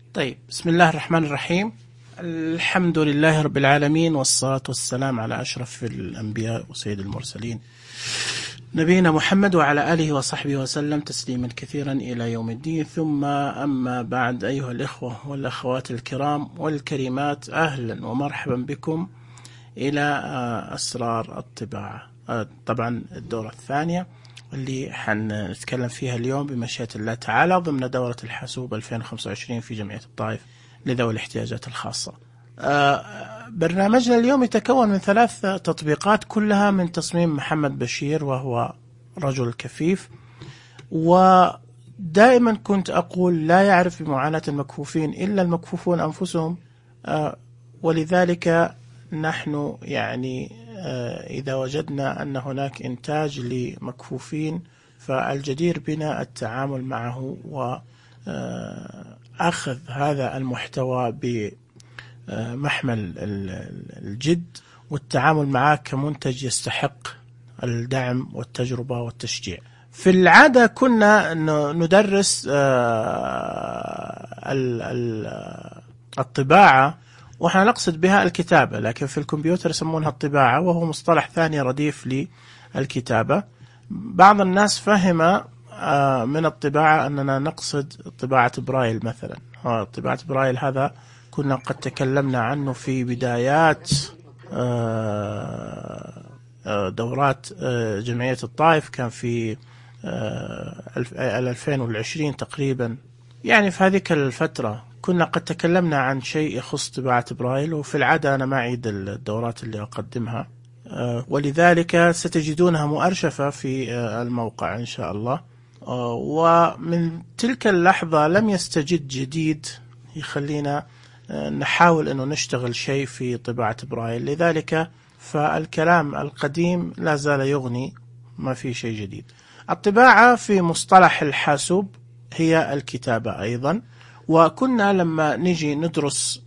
طيب، بسم الله الرحمن الرحيم. الحمد لله رب العالمين، والصلاة والسلام على أشرف الأنبياء وسيد المرسلين نبينا محمد وعلى آله وصحبه وسلم تسليما كثيرا إلى يوم الدين. ثم أما بعد، أيها الإخوة والأخوات الكرام والكريمات، أهلا ومرحبا بكم إلى أسرار الطباعة. طبعا الدورة الثانية اللي حنتكلم فيها اليوم بمشيئة الله تعالى ضمن دورة الحاسوب 2025 في جمعية الطائف لذوي الاحتياجات الخاصة. برنامجنا اليوم يتكون من 3 تطبيقات، كلها من تصميم محمد بشير، وهو رجل كفيف. ودائما كنت أقول لا يعرف بمعاناة المكفوفين إلا المكفوفون أنفسهم، ولذلك نحن إذا وجدنا أن هناك إنتاج لمكفوفين فالجدير بنا التعامل معه وأخذ هذا المحتوى بمحمل الجد، والتعامل معه كمنتج يستحق الدعم والتجربة والتشجيع. في العادة كنا ندرس الطباعة وإحنا نقصد بها الكتابة، لكن في الكمبيوتر يسمونها الطباعة، وهو مصطلح ثاني رديف للكتابة. بعض الناس فهم من الطباعة أننا نقصد طباعة برايل مثلا. طباعة برايل هذا كنا قد تكلمنا عنه في بدايات دورات جمعية الطائف، كان في 2020 تقريبا، في هذه الفترة كنا قد تكلمنا عن شيء يخص طباعة برايل. وفي العادة أنا ما أعيد الدورات اللي أقدمها، ولذلك ستجدونها مؤرشفة في الموقع إن شاء الله. ومن تلك اللحظة لم يستجد جديد يخلينا نحاول أنه نشتغل شيء في طباعة برايل، لذلك فالكلام القديم لا زال يغني، ما في شيء جديد. الطباعة في مصطلح الحاسوب هي الكتابة أيضا. وكنا لما نجي ندرس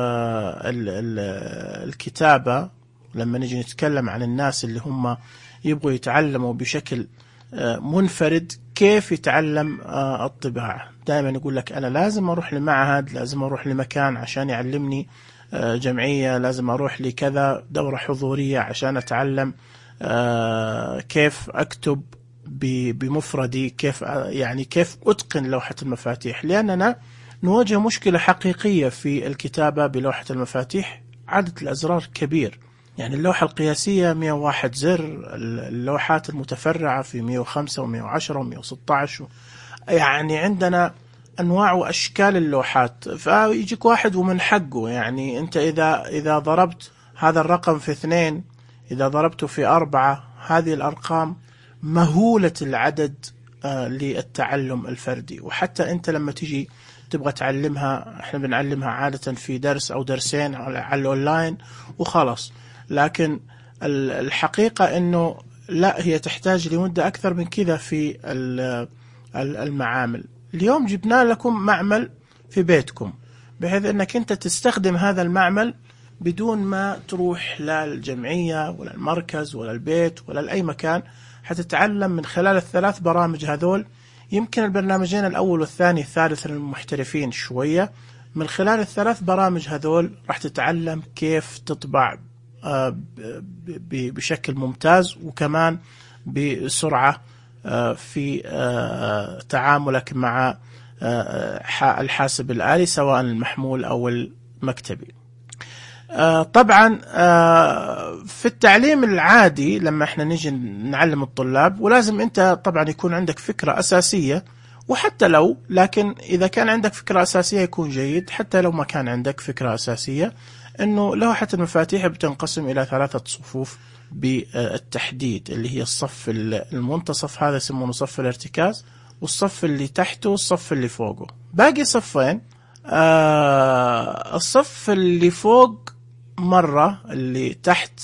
الكتابة، لما نجي نتكلم عن الناس اللي هم يبغوا يتعلموا بشكل منفرد كيف يتعلم الطباعة، دائما يقول لك أنا لازم أروح لمعهد، لازم أروح لمكان عشان يعلمني، جمعية لازم أروح لكذا دورة حضورية عشان أتعلم كيف أكتب بمفردي، كيف أتقن لوحة المفاتيح. لأننا نواجه مشكلة حقيقية في الكتابة بلوحة المفاتيح، عدد الأزرار كبير. اللوحة القياسية 101 زر، اللوحات المتفرعة في 105 و110 و116. عندنا أنواع وأشكال اللوحات، فيجيك واحد ومن حقه أنت إذا ضربت هذا الرقم في 2، إذا ضربته في 4، هذه الأرقام مهولة العدد للتعلم الفردي. وحتى أنت لما تيجي تبغى تعلمها، احنا بنعلمها عادة في درس أو درسين على الأونلاين وخلاص، لكن الحقيقة أنه لا، هي تحتاج لمدة أكثر من كذا في المعامل. اليوم جبنا لكم معمل في بيتكم، بحيث أنك أنت تستخدم هذا المعمل بدون ما تروح لا الجمعية ولا المركز ولا البيت ولا لأي مكان. حتتعلم من خلال ال3 برامج هذول. يمكن البرنامجين الأول والثاني الثالث للمحترفين شوية. من خلال ال3 برامج هذول راح تتعلم كيف تطبع بشكل ممتاز، وكمان بسرعة في تعاملك مع الحاسب الآلي سواء المحمول أو المكتبي. طبعا في التعليم العادي لما احنا نيجي نعلم الطلاب، ولازم انت طبعا يكون عندك فكرة أساسية، وحتى لكن إذا كان عندك فكرة أساسية يكون جيد. حتى لو ما كان عندك فكرة أساسية، أنه لوحة المفاتيح بتنقسم إلى 3 صفوف بالتحديد، اللي هي الصف المنتصف، هذا يسمونه صف الارتكاز، والصف اللي تحته والصف اللي فوقه. باقي صفين، الصف اللي فوق مرة اللي تحت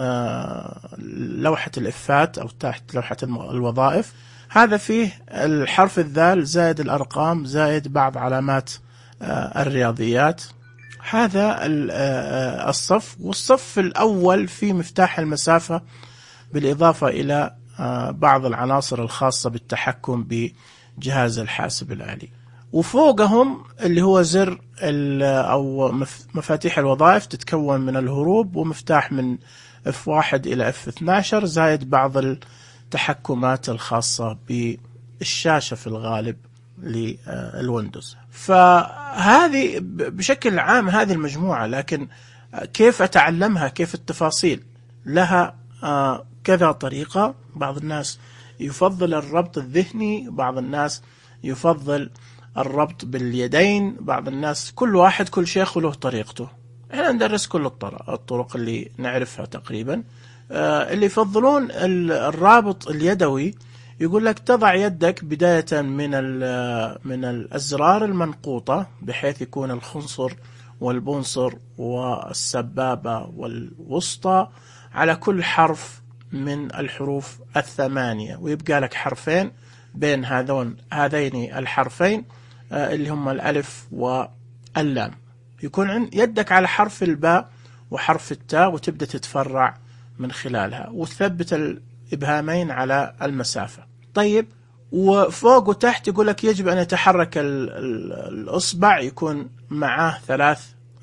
لوحة الإفات أو تحت لوحة الوظائف، هذا فيه الحرف الذال زائد الأرقام زائد بعض علامات الرياضيات. هذا الصف. والصف الأول فيه مفتاح المسافة بالإضافة إلى بعض العناصر الخاصة بالتحكم بجهاز الحاسب الآلي. وفوقهم اللي هو زر أو مفاتيح الوظائف تتكون من الهروب ومفتاح من F1 إلى F12 زائد بعض التحكمات الخاصة بالشاشة في الغالب للويندوز. فهذه بشكل عام هذه المجموعة، لكن كيف أتعلمها، كيف التفاصيل، لها كذا طريقة. بعض الناس يفضل الربط الذهني، بعض الناس يفضل الربط باليدين، بعض الناس كل واحد كل شيخ له طريقته. احنا ندرس كل الطرق اللي نعرفها تقريبا. اللي يفضلون الرابط اليدوي يقول لك تضع يدك بداية من الأزرار المنقوطة بحيث يكون الخنصر والبنصر والسبابة والوسطى على كل حرف من الحروف 8، ويبقى لك حرفين بين هذين الحرفين اللي هم الألف واللام. يكون يدك على حرف الباء وحرف التاء وتبدأ تتفرع من خلالها، وتثبت الإبهامين على المسافة. طيب، وفوق وتحت يقول لك يجب أن يتحرك الأصبع، يكون معاه 3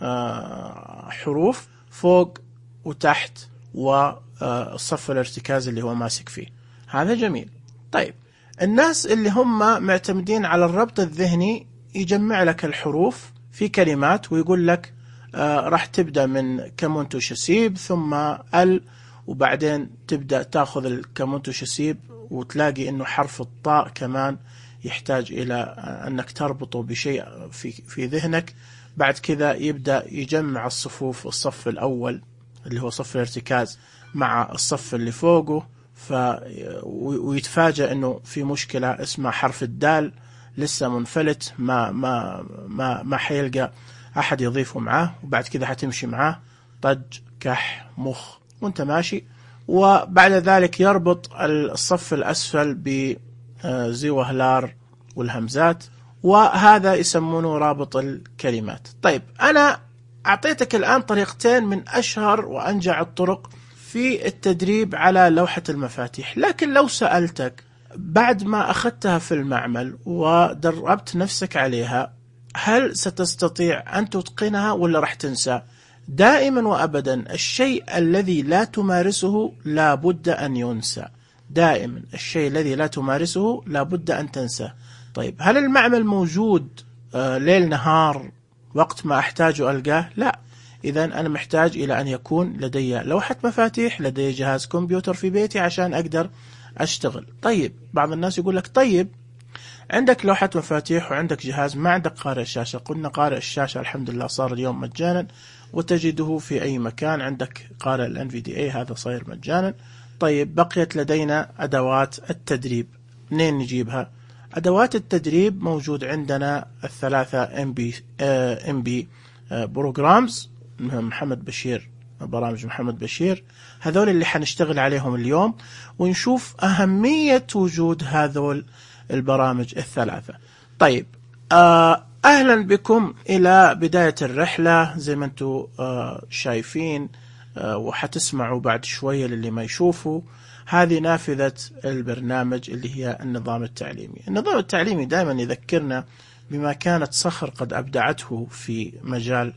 حروف فوق وتحت والصف الارتكاز اللي هو ماسك فيه. هذا جميل. طيب، الناس اللي هم معتمدين على الربط الذهني يجمع لك الحروف في كلمات ويقول لك راح تبدأ من كمونتو شسيب ثم وبعدين تبدأ تأخذ الكمونتو شسيب وتلاقي إنه حرف الطاء كمان يحتاج إلى أنك تربطه بشيء في ذهنك. بعد كذا يبدأ يجمع الصفوف، الصف الأول اللي هو صف الارتكاز مع الصف اللي فوقه، ويتفاجأ إنه في مشكلة اسمها حرف الدال لسه منفلت، ما حيلقى أحد يضيفه معاه، وبعد كذا حتمشي معاه طج كح مخ وانت ماشي. وبعد ذلك يربط الصف الأسفل بزي وهلار والهمزات، وهذا يسمونه رابط الكلمات. طيب، أنا أعطيتك الآن طريقتين من أشهر وأنجع الطرق في التدريب على لوحة المفاتيح، لكن لو سألتك بعد ما أخذتها في المعمل ودربت نفسك عليها، هل ستستطيع أن تتقنها ولا راح تنسى؟ دائما وأبدا الشيء الذي لا تمارسه لا بد أن ينسى. دائما الشيء الذي لا تمارسه لا بد أن تنسى. طيب، هل المعمل موجود ليل نهار وقت ما أحتاجه ألقاه؟ لا. إذن أنا محتاج إلى أن يكون لدي لوحة مفاتيح، لدي جهاز كمبيوتر في بيتي عشان أقدر أشتغل. طيب، بعض الناس يقول لك طيب عندك لوحة مفاتيح وعندك جهاز، ما عندك قارئ الشاشة. قلنا قارئ الشاشة الحمد لله صار اليوم مجانا وتجده في أي مكان. عندك قارئ ال NVDA هذا صاير مجانا. طيب، بقيت لدينا أدوات التدريب. منين نجيبها؟ أدوات التدريب موجود عندنا 3 MB بروجرامز محمد بشير، برامج محمد بشير، هذول اللي حنشتغل عليهم اليوم ونشوف أهمية وجود هذول البرامج 3. طيب، أهلا بكم إلى بداية الرحلة. زي ما أنتم شايفين وحتسمعوا بعد شوية للي ما يشوفوا، هذه نافذة البرنامج اللي هي النظام التعليمي. النظام التعليمي دائما يذكرنا بما كانت صخر قد أبدعته في مجال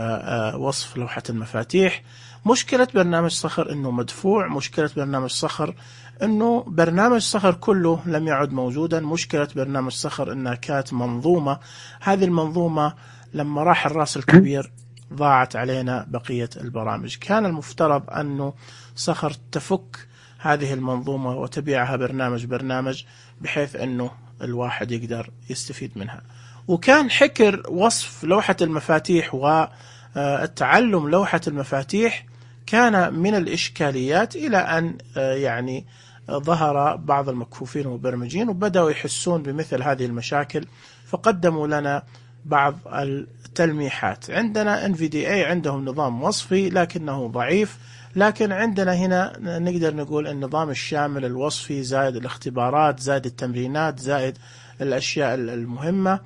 وصف لوحة المفاتيح. مشكلة برنامج صخر أنه مدفوع، مشكلة برنامج صخر أنه برنامج صخر كله لم يعد موجودا، مشكلة برنامج صخر أنها كانت منظومة. هذه المنظومة لما راح الراس الكبير ضاعت علينا بقية البرامج. كان المفترض أنه صخر تفك هذه المنظومة وتبيعها برنامج بحيث أنه الواحد يقدر يستفيد منها. وكان حكر وصف لوحة المفاتيح والتعلم لوحة المفاتيح كان من الإشكاليات، إلى أن يعني ظهر بعض المكفوفين والمبرمجين وبدأوا يحسون بمثل هذه المشاكل، فقدموا لنا بعض التلميحات. عندنا NVDA عندهم نظام وصفي لكنه ضعيف، لكن عندنا هنا نقدر نقول النظام الشامل الوصفي زائد الاختبارات زائد التمرينات زائد الأشياء المهمة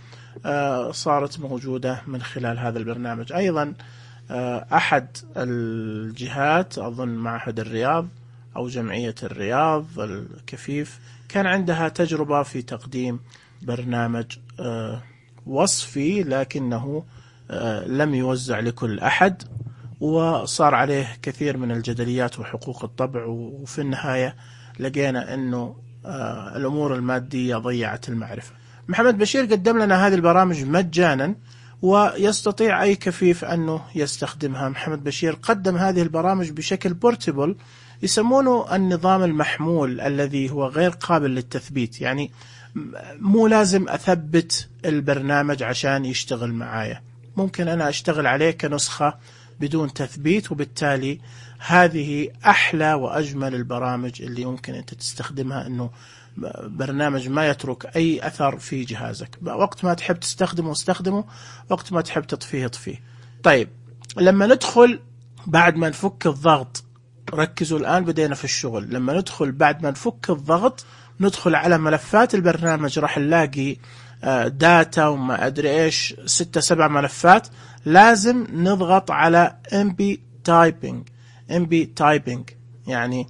صارت موجودة من خلال هذا البرنامج. أيضا أحد الجهات أظن معهد الرياض أو جمعية الرياض الكفيف كان عندها تجربة في تقديم برنامج وصفي لكنه لم يوزع لكل أحد، وصار عليه كثير من الجدليات وحقوق الطبع، وفي النهاية لقينا أنه الأمور المادية ضيعت المعرفة. محمد بشير قدم لنا هذه البرامج مجانا، ويستطيع أي كفيف أنه يستخدمها. محمد بشير قدم هذه البرامج بشكل بورتبل، يسمونه النظام المحمول الذي هو غير قابل للتثبيت، يعني مو لازم أثبت البرنامج عشان يشتغل معايا، ممكن أنا أشتغل عليه كنسخة بدون تثبيت، وبالتالي هذه أحلى وأجمل البرامج اللي ممكن أنت تستخدمها، أنه برنامج ما يترك أي أثر في جهازك، وقت ما تحب تستخدمه استخدمه، وقت ما تحب تطفيه اطفيه. طيب لما ندخل بعد ما نفك الضغط، ركزوا الآن بدينا في الشغل، لما ندخل بعد ما نفك الضغط ندخل على ملفات البرنامج، راح نلاقي داتا وما أدري إيش 6-7 ملفات، لازم نضغط على MB Typing يعني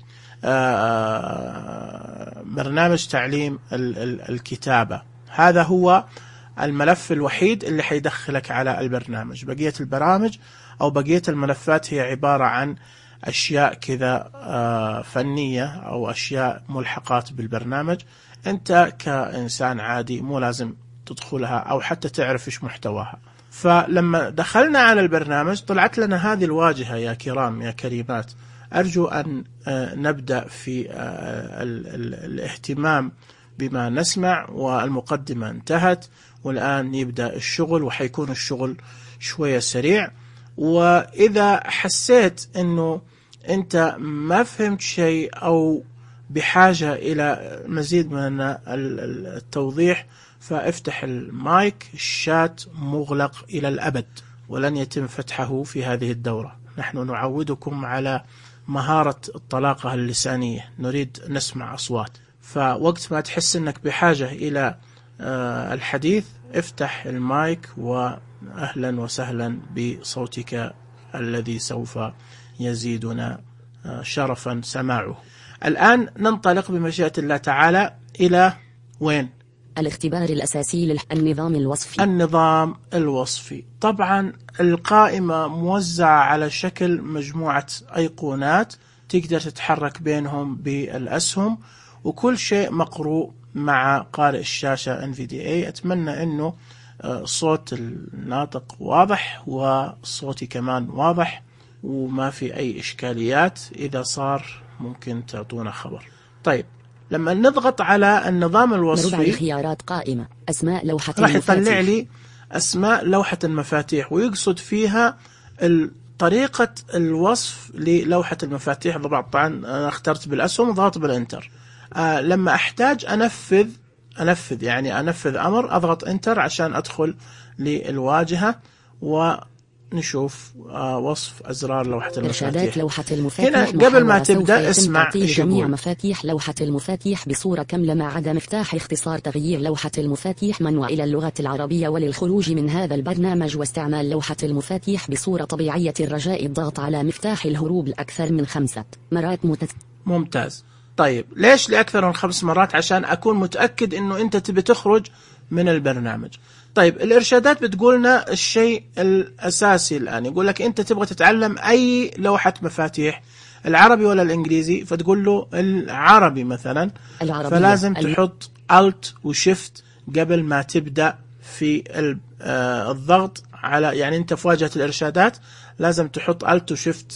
برنامج تعليم الكتابة. هذا هو الملف الوحيد اللي حيدخلك على البرنامج. بقية البرامج أو بقية الملفات هي عبارة عن أشياء كذا فنية أو أشياء ملحقات بالبرنامج، أنت كإنسان عادي مو لازم تدخلها أو حتى تعرف إيش محتواها. فلما دخلنا على البرنامج طلعت لنا هذه الواجهة. يا كرام يا كريمات، أرجو أن نبدأ في الاهتمام بما نسمع، والمقدمة انتهت والآن يبدأ الشغل، وحيكون الشغل شوية سريع. وإذا حسيت أنه أنت ما فهمت شيء أو بحاجة إلى مزيد من التوضيح، فافتح المايك. الشات مغلق إلى الأبد ولن يتم فتحه في هذه الدورة. نحن نعودكم على مهارة الطلاقة اللسانية، نريد نسمع أصوات، فوقت ما تحس أنك بحاجة إلى الحديث افتح المايك، وأهلا وسهلا بصوتك الذي سوف يزيدنا شرفا سماعه. الآن ننطلق بمشيئة الله تعالى إلى وين؟ الاختبار الأساسي للنظام الوصفي. النظام الوصفي. طبعا القائمة موزعة على شكل مجموعة أيقونات تقدر تتحرك بينهم بالأسهم، وكل شيء مقروء مع قارئ الشاشة NVDA. أتمنى أنه صوت الناطق واضح وصوتي كمان واضح وما في أي إشكاليات. إذا صار ممكن تعطونا خبر. طيب لما نضغط على النظام الوصفي، مربع الخيارات قائمة أسماء لوحة راح المفاتيح. يطلع لي أسماء لوحة المفاتيح، ويقصد فيها طريقة الوصف للوحة المفاتيح. طبعا أنا اخترت بالأسهم وضغط بالإنتر. لما أحتاج أنفذ يعني أنفذ أمر، أضغط إنتر عشان أدخل للواجهة ونشوف وصف أزرار لوحة المفاتيح. إرشادات لوحة المفاتيح. هنا قبل ما تبدأ اسمع جميع مفاتيح لوحة المفاتيح بصورة كاملة ما عدا مفتاح اختصار تغيير لوحة المفاتيح من وإلى اللغة العربية. وللخروج من هذا البرنامج واستعمال لوحة المفاتيح بصورة طبيعية الرجاء الضغط على مفتاح الهروب لأكثر من 5 مرات ممتاز. طيب ليش لأكثر من 5 مرات؟ عشان أكون متأكد أنه أنت تبي تخرج من البرنامج. طيب الإرشادات بتقولنا الشيء الأساسي الآن، يقول لك أنت تبغى تتعلم أي لوحة مفاتيح، العربي ولا الإنجليزي؟ فتقول له العربي مثلا، فلازم تحط Alt وشيفت قبل ما تبدأ في الضغط على، يعني أنت في واجهة الإرشادات لازم تحط Alt وشيفت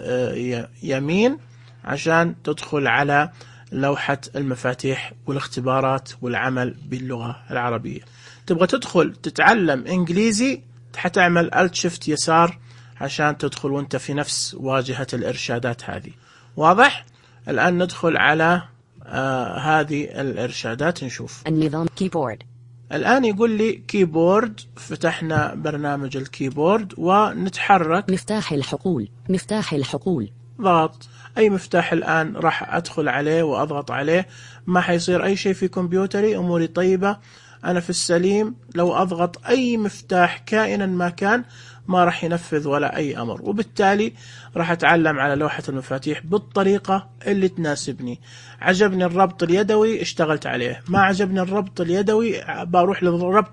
يمين عشان تدخل على لوحة المفاتيح والاختبارات والعمل باللغة العربية. تبغى تدخل تتعلم إنجليزي، حتعمل Alt Shift يسار عشان تدخل وانت في نفس واجهة الإرشادات هذه. واضح؟ الآن ندخل على هذه الإرشادات نشوف النظام كيبورد. الآن يقول لي كيبورد، فتحنا برنامج الكيبورد ونتحرك. مفتاح الحقول. ضغط أي مفتاح الآن راح أدخل عليه وأضغط عليه، ما حيصير أي شيء في كمبيوتري، أموري طيبة، أنا في السليم. لو أضغط أي مفتاح كائنا ما كان ما راح ينفذ ولا أي أمر، وبالتالي راح أتعلم على لوحة المفاتيح بالطريقة اللي تناسبني. عجبني الربط اليدوي اشتغلت عليه، ما عجبني الربط اليدوي بروح للربط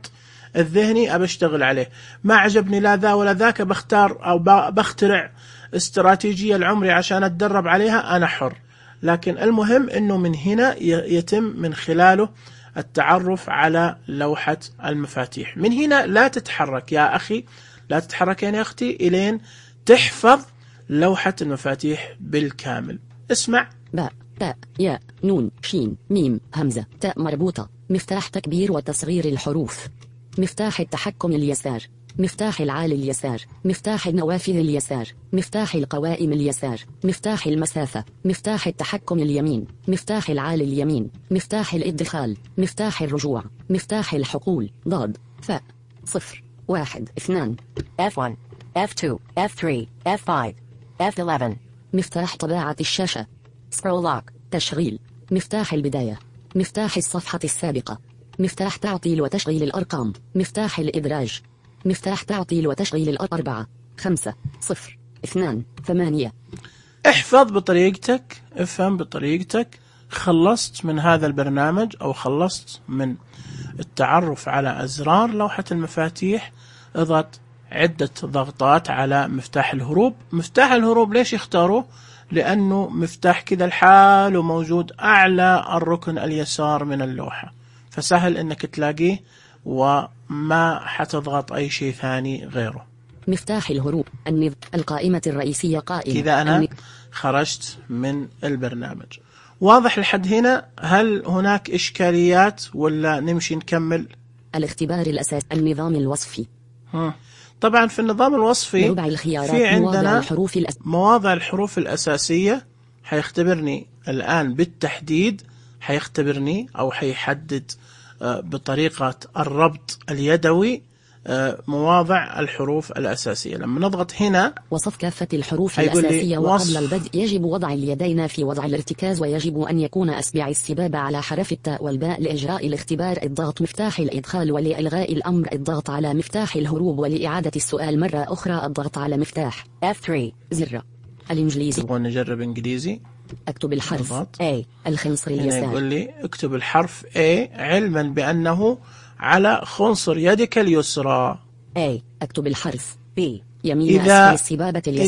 الذهني أبى أشتغل عليه، ما عجبني لا ذا ولا ذاك بختار أو بخترع استراتيجية لعمري عشان أتدرب عليها، أنا حر. لكن المهم أنه من هنا يتم من خلاله التعرف على لوحة المفاتيح. من هنا لا تتحرك يا أخي، لا تتحرك يا أختي إلين تحفظ لوحة المفاتيح بالكامل. اسمع: باء تاء ياء نون شين ميم همزة تاء مربوطة. مفتاح تكبير وتصغير الحروف. مفتاح التحكم اليسار. مفتاح العالي اليسار. مفتاح النوافذ اليسار. مفتاح القوائم اليسار. مفتاح المسافة. مفتاح التحكم اليمين. مفتاح العالي اليمين. مفتاح الادخال. مفتاح الرجوع. مفتاح الحقول ضاد فاء 0 1 2 F1 F2 F3 F5 F11. مفتاح طباعة الشاشة. Scroll lock. تشغيل. مفتاح البداية. مفتاح الصفحة السابقة. مفتاح تعطيل وتشغيل الأرقام. مفتاح الإدراج. مفتاح تعطيل وتشغيل 4 5 0 2 8. احفظ بطريقتك، افهم بطريقتك. خلصت من هذا البرنامج أو خلصت من التعرف على أزرار لوحة المفاتيح، اضغط عدة ضغطات على مفتاح الهروب. مفتاح الهروب ليش يختاروه؟ لأنه مفتاح كذا الحال وموجود أعلى الركن اليسار من اللوحة، فسهل أنك تلاقيه وما حتضغط أي شيء ثاني غيره. مفتاح الهروب القائمة الرئيسية قائمة. إذا أنا خرجت من البرنامج. واضح لحد هنا؟ هل هناك إشكاليات ولا نمشي نكمل؟ الاختبار الأساسي. النظام الوصفي. طبعا في النظام الوصفي مربع الخيارات. في عندنا مواضع الحروف الأساسية. حيختبرني الآن بالتحديد، حيختبرني أو حيحدد بطريقة الربط اليدوي مواضع الحروف الأساسية. لما نضغط هنا وصف كافة الحروف الأساسية، وقبل البدء يجب وضع اليدين في وضع الارتكاز، ويجب أن يكون أصبع السبابة على حرف التاء والباء. لإجراء الاختبار اضغط مفتاح الإدخال، ولإلغاء الأمر اضغط على مفتاح الهروب، ولإعادة السؤال مرة أخرى اضغط على مفتاح F3. زر الإنجليزي. تبغون نجرب إنجليزي؟ اكتب الحرف بالضبط. A الخنصر اليسار. يقول لي اكتب الحرف A علما بأنه على خنصر يدك اليسرى. A. اكتب الحرف B يمين إذا أسفل السبابة اليسار.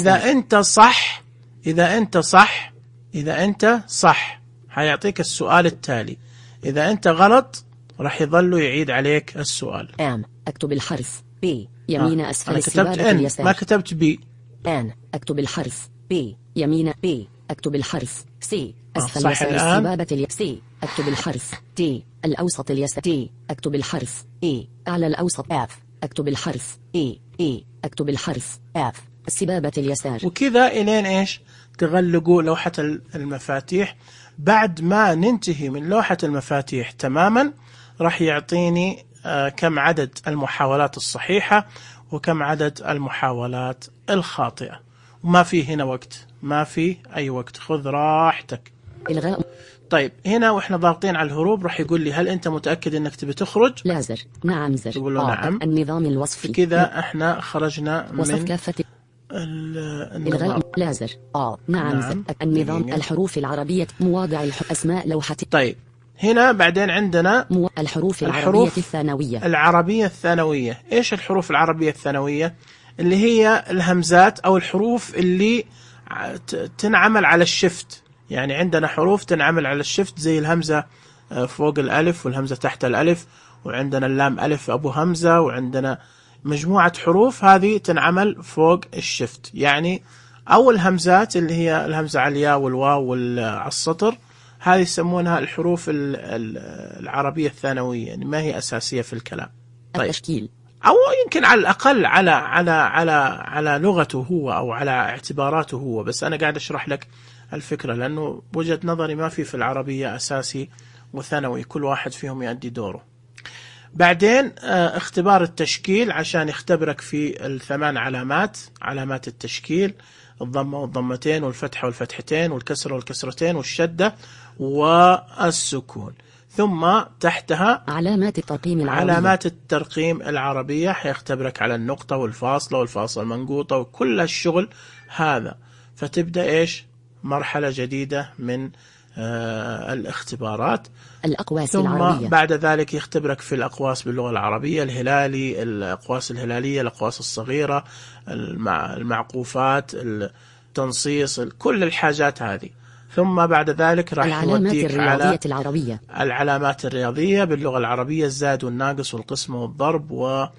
إذا أنت صح حيعطيك السؤال التالي. إذا أنت غلط راح يظل يعيد عليك السؤال. M. اكتب الحرف B يمين أسفل أنا السبابة كتبت اليسار. ما كتبت B. N. اكتب الحرف B يمين B. اكتب الحرف C أسفل يسار السبابة اليسار. C. اكتب الحرف D الأوسط اليسار. D. اكتب الحرف E أعلى الأوسط. F. اكتب الحرف E اكتب الحرف F السبابة اليسار. وكذا إلين إيش تغلقوا لوحة المفاتيح. بعد ما ننتهي من لوحة المفاتيح تماما راح يعطيني كم عدد المحاولات الصحيحة وكم عدد المحاولات الخاطئة. وما في هنا وقت، ما في أي وقت، خذ راحتك. إلغاء. طيب هنا وإحنا ضاغطين على الهروب راح يقول لي هل أنت متأكد أنك تبي تخرج؟ لا زر. نعم زر. تقول له نعم. النظام الوصفي. كذا إحنا خرجنا وصف من كافة النظام. لا زر. نعم زر. النظام الحروف العربية. مواضع أسماء لوحة. طيب هنا بعدين عندنا الحروف العربية الثانوية. العربية الثانوية. إيش الحروف العربية الثانوية؟ اللي هي الهمزات أو الحروف اللي تنعمل على الشفت. يعني عندنا حروف تنعمل على الشفت زي الهمزة فوق الألف والهمزة تحت الألف، وعندنا اللام ألف أبو همزة، وعندنا مجموعة حروف هذه تنعمل فوق الشفت. يعني أول همزات اللي هي الهمزة على الياء والواو على السطر، هذه يسمونها الحروف العربية الثانوية، يعني ما هي أساسية في الكلام. طيب. التشكيل أو يمكن على الأقل على لغته هو أو على اعتباراته هو، بس أنا قاعد أشرح لك الفكرة لأنه بوجهة نظري ما في العربية أساسي وثانوي، كل واحد فيهم يؤدي دوره. بعدين اختبار التشكيل عشان يختبرك في ال8 علامات التشكيل: الضمة والضمتين والفتحة والفتحتين والكسرة والكسرتين والشدة والسكون. ثم تحتها علامات الترقيم العربية، حيختبرك على النقطة والفاصلة والفاصلة المنقوطة وكل الشغل هذا. فتبدأ إيش مرحلة جديدة من الاختبارات. الأقواس ثم العربية. بعد ذلك يختبرك في الأقواس باللغة العربية، الهلالي، الأقواس الهلالية، الأقواس الصغيرة، المعقوفات، التنصيص، كل الحاجات هذه. ثم بعد ذلك راح العلامات يوديك الرياضية على العربية. العلامات الرياضية باللغة العربية، الزائد والناقص والقسمة والضرب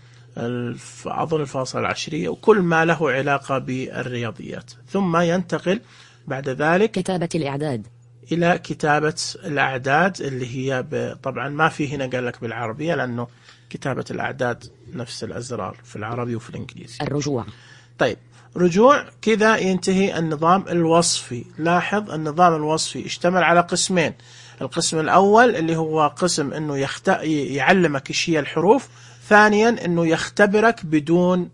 وأظن الفاصلة العشرية وكل ما له علاقة بالرياضيات. ثم ينتقل بعد ذلك كتابة الإعداد إلى كتابة الأعداد اللي هي طبعا ما في هنا قال لك بالعربية، لأنه كتابة الأعداد نفس الأزرار في العربي وفي الإنجليزي. الرجوع. طيب رجوع كذا ينتهي النظام الوصفي. لاحظ النظام الوصفي اشتمل على قسمين. القسم الأول اللي هو قسم أنه يعلمك إيش هي الحروف، ثانيا أنه يختبرك بدون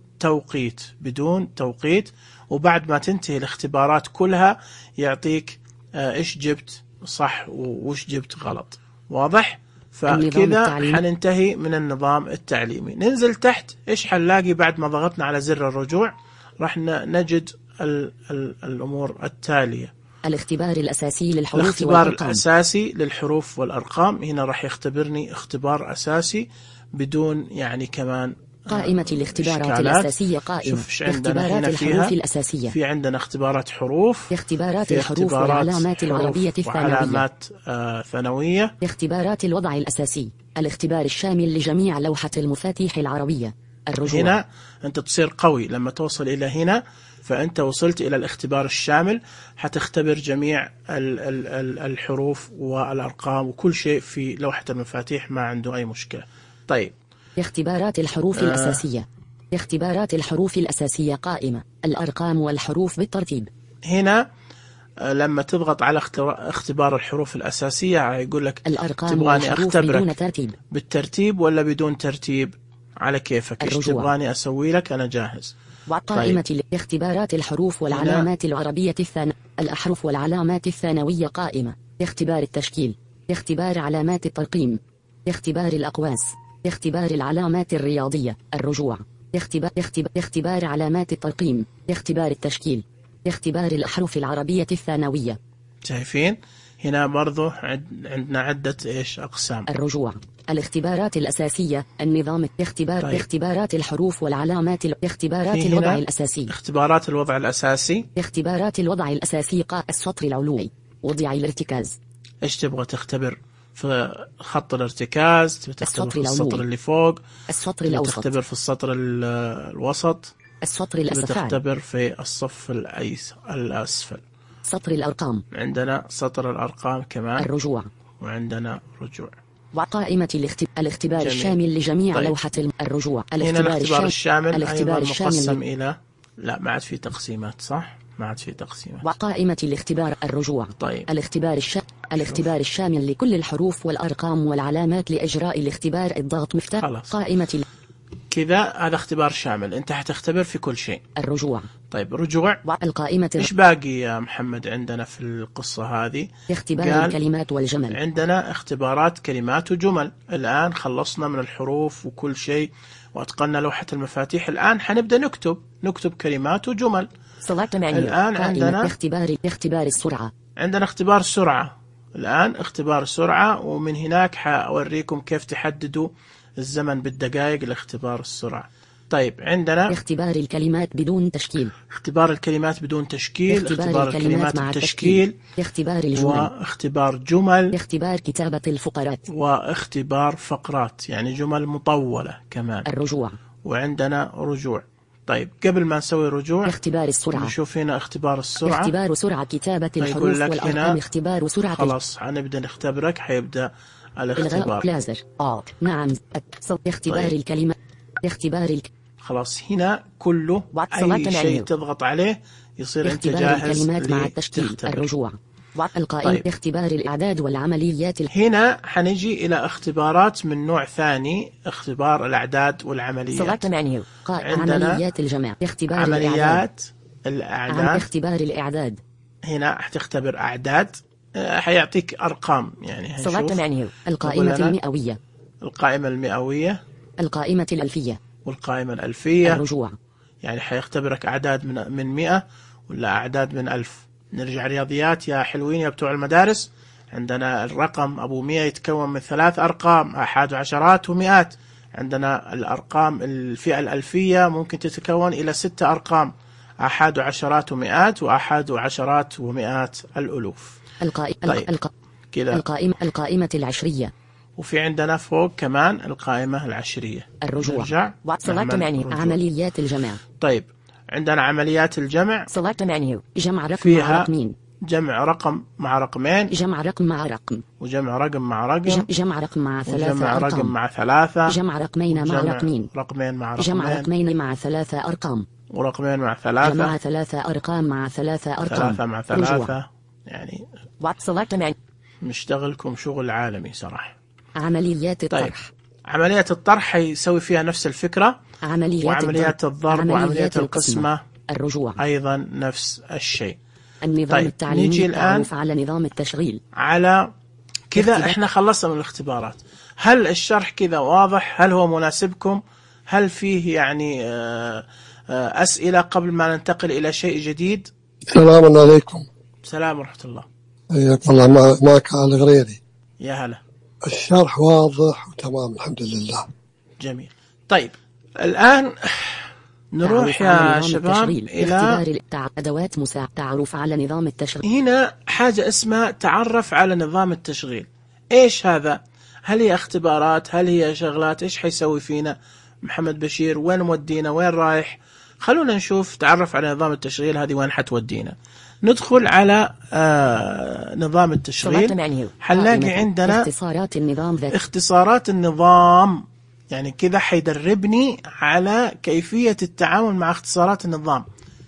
توقيت، وبعد ما تنتهي الاختبارات كلها يعطيك إيش جبت صح وإيش جبت غلط. واضح؟ فكذا حننتهي من النظام التعليمي. ننزل تحت، إيش حنلاقي بعد ما ضغطنا على زر الرجوع؟ راح نجد الأمور التالية. الاختبار الأساسي للحروف الاختبار والأرقام. الأساسي للحروف والأرقام. هنا راح يختبرني اختبار أساسي بدون يعني كمان قائمة الاختبارات إشكالات. الأساسية قائمة. شوف ايش عندنا اختبارات هنا الحروف فيها. الأساسية. في عندنا اختبارات حروف، اختبارات في الحروف اختبارات والعلامات العربية الثانوية. وعلامات ثانوية. اختبارات الوضع الأساسي. الاختبار الشامل لجميع لوحة المفاتيح العربية. الرجوع. هنا أنت تصير قوي لما توصل إلى هنا، فأنت وصلت إلى الاختبار الشامل، حتختبر جميع الحروف والأرقام وكل شيء في لوحة المفاتيح، ما عنده أي مشكلة. طيب اختبارات الحروف الأساسية. اختبارات الحروف الأساسية قائمة. الأرقام والحروف بالترتيب. هنا لما تضغط على اختبار الحروف الأساسية يقول لك الأرقام تبغاني والحروف أختبرك بدون ترتيب. بالترتيب ولا بدون ترتيب؟ على كيفك، ايش تبغاني أسوي لك، أنا جاهز. وقائمة اختبارات الحروف والعلامات العربية الأحرف والعلامات الثانوية قائمة. اختبار التشكيل. اختبار علامات الترقيم. اختبار الأقواس. اختبار العلامات الرياضية. الرجوع. اختبار علامات الترقيم. اختبار التشكيل. اختبار الأحرف العربية الثانوية. شايفين هنا برضو عندنا عدة ايش أقسام. الرجوع. الاختبارات الأساسية. النظام. طيب. اختبارات الحروف والعلامات. اختبارات الوضع الأساسي. اختبارات الوضع الأساسي. اختبارات الوضع الأساسي السطر العلوي. وضع الارتكاز. ايش تبغى تختبر؟ في خط الارتكاز، تختبر في السطر اللي فوق، السطر الأوسط، تختبر في السطر الوسط، السطر الأسفل، تختبر في الصف الأسفل. سطر الأرقام. عندنا سطر الأرقام كمان. الرجوع. وعندنا رجوع. وقائمة الاختبار جميل. الشامل لجميع طيب. لوحة الرجوع. هنا الاختبار الشامل الاختبار أيضا الشامل مقسم إلى لا ما عاد في تقسيمات، صح؟ ما عاد في تقسيمات. وقائمة الاختبار الرجوع. طيب. الاختبار الشامل لكل الحروف والأرقام والعلامات لإجراء الاختبار. الضغط مفتاح. خلاص. قائمة كذا هذا اختبار شامل، أنت حتختبر في كل شيء. الرجوع. طيب رجوع. القائمة. إيش باقي يا محمد عندنا في القصة هذه؟ اختبار الكلمات والجمل. عندنا اختبارات كلمات وجمل. الآن خلصنا من الحروف وكل شيء وأتقنا لوحة المفاتيح. الآن حنبدأ نكتب كلمات وجمل. الآن عندنا اختبار السرعة. عندنا اختبار السرعة. الآن اختبار السرعة، ومن هناك حأوريكم كيف تحددوا الزمن بالدقائق لاختبار السرعة. طيب عندنا اختبار الكلمات بدون تشكيل. اختبار الكلمات بدون تشكيل. اختبار الكلمات مع التشكيل. اختبار الجمل. واختبار جمل. اختبار كتابة الفقرات. واختبار فقرات، يعني جمل مطولة كمان. الرجوع. وعندنا رجوع. طيب قبل ما نسوي رجوع اختبار السرعة. نشوف هنا اختبار السرعة. اختبار سرعة كتابة الحروف والأرقام. اختبار سرعة. خلاص هنبدأ نختبرك، حيبدأ الاختبار. لازر. نعم. اختبار طيب. الكلمة. اختبار خلاص هنا كله أي شيء تضغط عليه يصير أنت جاهز الكلمات مع التشكيل. تختبر. الرجوع. القائمة. طيب. اختبار الأعداد والعمليات. هنا حنجي إلى اختبارات من نوع ثاني، اختبار الأعداد والعمليات. عندنا عمليات الجمع. اختبار عمليات الأعداد. اختبار الإعداد. هنا حتختبر أعداد، حيعطيك أرقام يعني. القائمة المئوية. القائمة المئوية. القائمة الألفية. والقائمة الألفية. الرجوع. يعني حيختبرك أعداد من 100 ولا أعداد من 1000. نرجع رياضيات يا حلوين يا بتوع المدارس. عندنا الرقم أبو 100 يتكون من 3 أرقام، آحاد وعشرات ومئات. عندنا الأرقام الفئة الألفية ممكن تتكون إلى 6 أرقام، آحاد وعشرات ومئات، وآحاد وعشرات ومئات الألوف. طيب. كذا القائمة العشرية. وفي عندنا فوق كمان القائمة العشرية. الرجوع. عمليات الجمع. طيب عندنا عمليات الجمع. جمع رقم مع رقمين. جمع رقم مع رقمين. جمع رقم مع رقم. وجمع رقم مع رقم. جمع رقم مع 3 وجمع أرقام. رقم مع 3. جمع رقمين مع رقمين. رقمين مع رقمين. جمع رقمين مع 3 أرقام. ورقمين مع 3. جمع 3 أرقام مع 3 أرقام. 3 مع 3. يعني نشتغلكم شغل عالمي صراحة. عمليات الطرح. طيب. عمليات الطرح يسوي فيها نفس الفكرة. وعمليات الضرب وعمليات القسمة الرجوع أيضا نفس الشيء. النظام التعليمي. نيجي الآن على نظام التشغيل. على كذا احنا خلصنا من الاختبارات. هل الشرح كذا واضح؟ هل هو مناسبكم؟ هل فيه يعني أسئلة قبل ما ننتقل إلى شيء جديد؟ السلام عليكم. السلام ورحمة الله. حياك الله. معك على الغريري. يا هلا. الشرح واضح وتمام الحمد لله. جميل. طيب الآن نروح يا شباب إلى أدوات مساعدة. تعرف على نظام التشغيل. هنا حاجة اسمها تعرف على نظام التشغيل. إيش هذا؟ هل هي اختبارات؟ هل هي شغلات؟ إيش حيسوي فينا محمد بشير؟ وين مودينا؟ وين رايح؟ خلونا نشوف. تعرف على نظام التشغيل هذه وين حتودينا. ندخل على نظام التشغيل. حنلاقي عندنا اختصارات النظام. يعني كذا حيدربني على كيفية التعامل مع اختصارات النظام.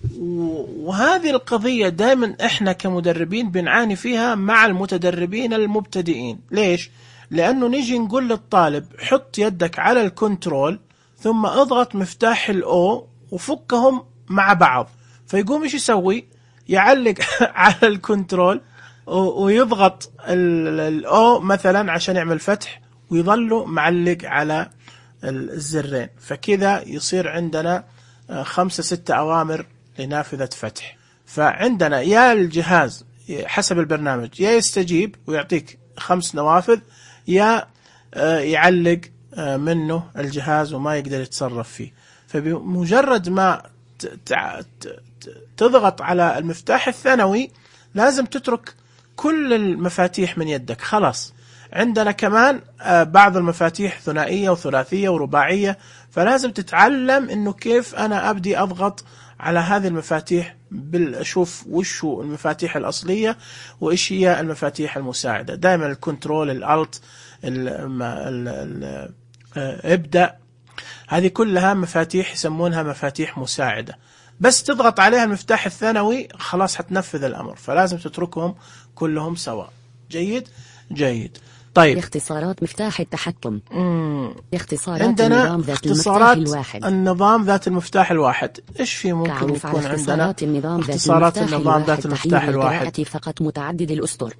وهذه القضية دائما احنا كمدربين بنعاني فيها مع المتدربين المبتدئين. ليش؟ لأنه نيجي نقول للطالب حط يدك على الكنترول ثم اضغط مفتاح الأو وفكهم مع بعض. فيقوم ايش يسوي؟ يعلق على الكنترول ويضغط الأو مثلا عشان يعمل فتح، ويظل معلق على الزرين. فكذا يصير عندنا 5-6 أوامر لنافذة فتح. فعندنا يا الجهاز حسب البرنامج يا يستجيب ويعطيك 5 نوافذ، يا يعلق منه الجهاز وما يقدر يتصرف فيه. فبمجرد ما تضغط على المفتاح الثانوي لازم تترك كل المفاتيح من يدك. خلاص. عندنا كمان بعض المفاتيح ثنائية وثلاثية ورباعية، فلازم تتعلم انه كيف انا ابدي اضغط على هذه المفاتيح بالاشوف وش هو المفاتيح الاصلية وايش هي المفاتيح المساعدة. دائما الكنترول، الالت، ابدأ، هذه كلها مفاتيح يسمونها مفاتيح مساعدة. بس تضغط عليها المفتاح الثانوي خلاص حتنفذ الامر. فلازم تتركهم كلهم سواء. جيد جيد. طيب اختصارات مفتاح التحكم. اختصارات عندنا النظام ذات اختصارات المفتاح الواحد. النظام ذات المفتاح الواحد. ايش في ممكن يكون عندنا؟ اختصارات النظام ذات المفتاح الواحد فقط متعدد الأسطر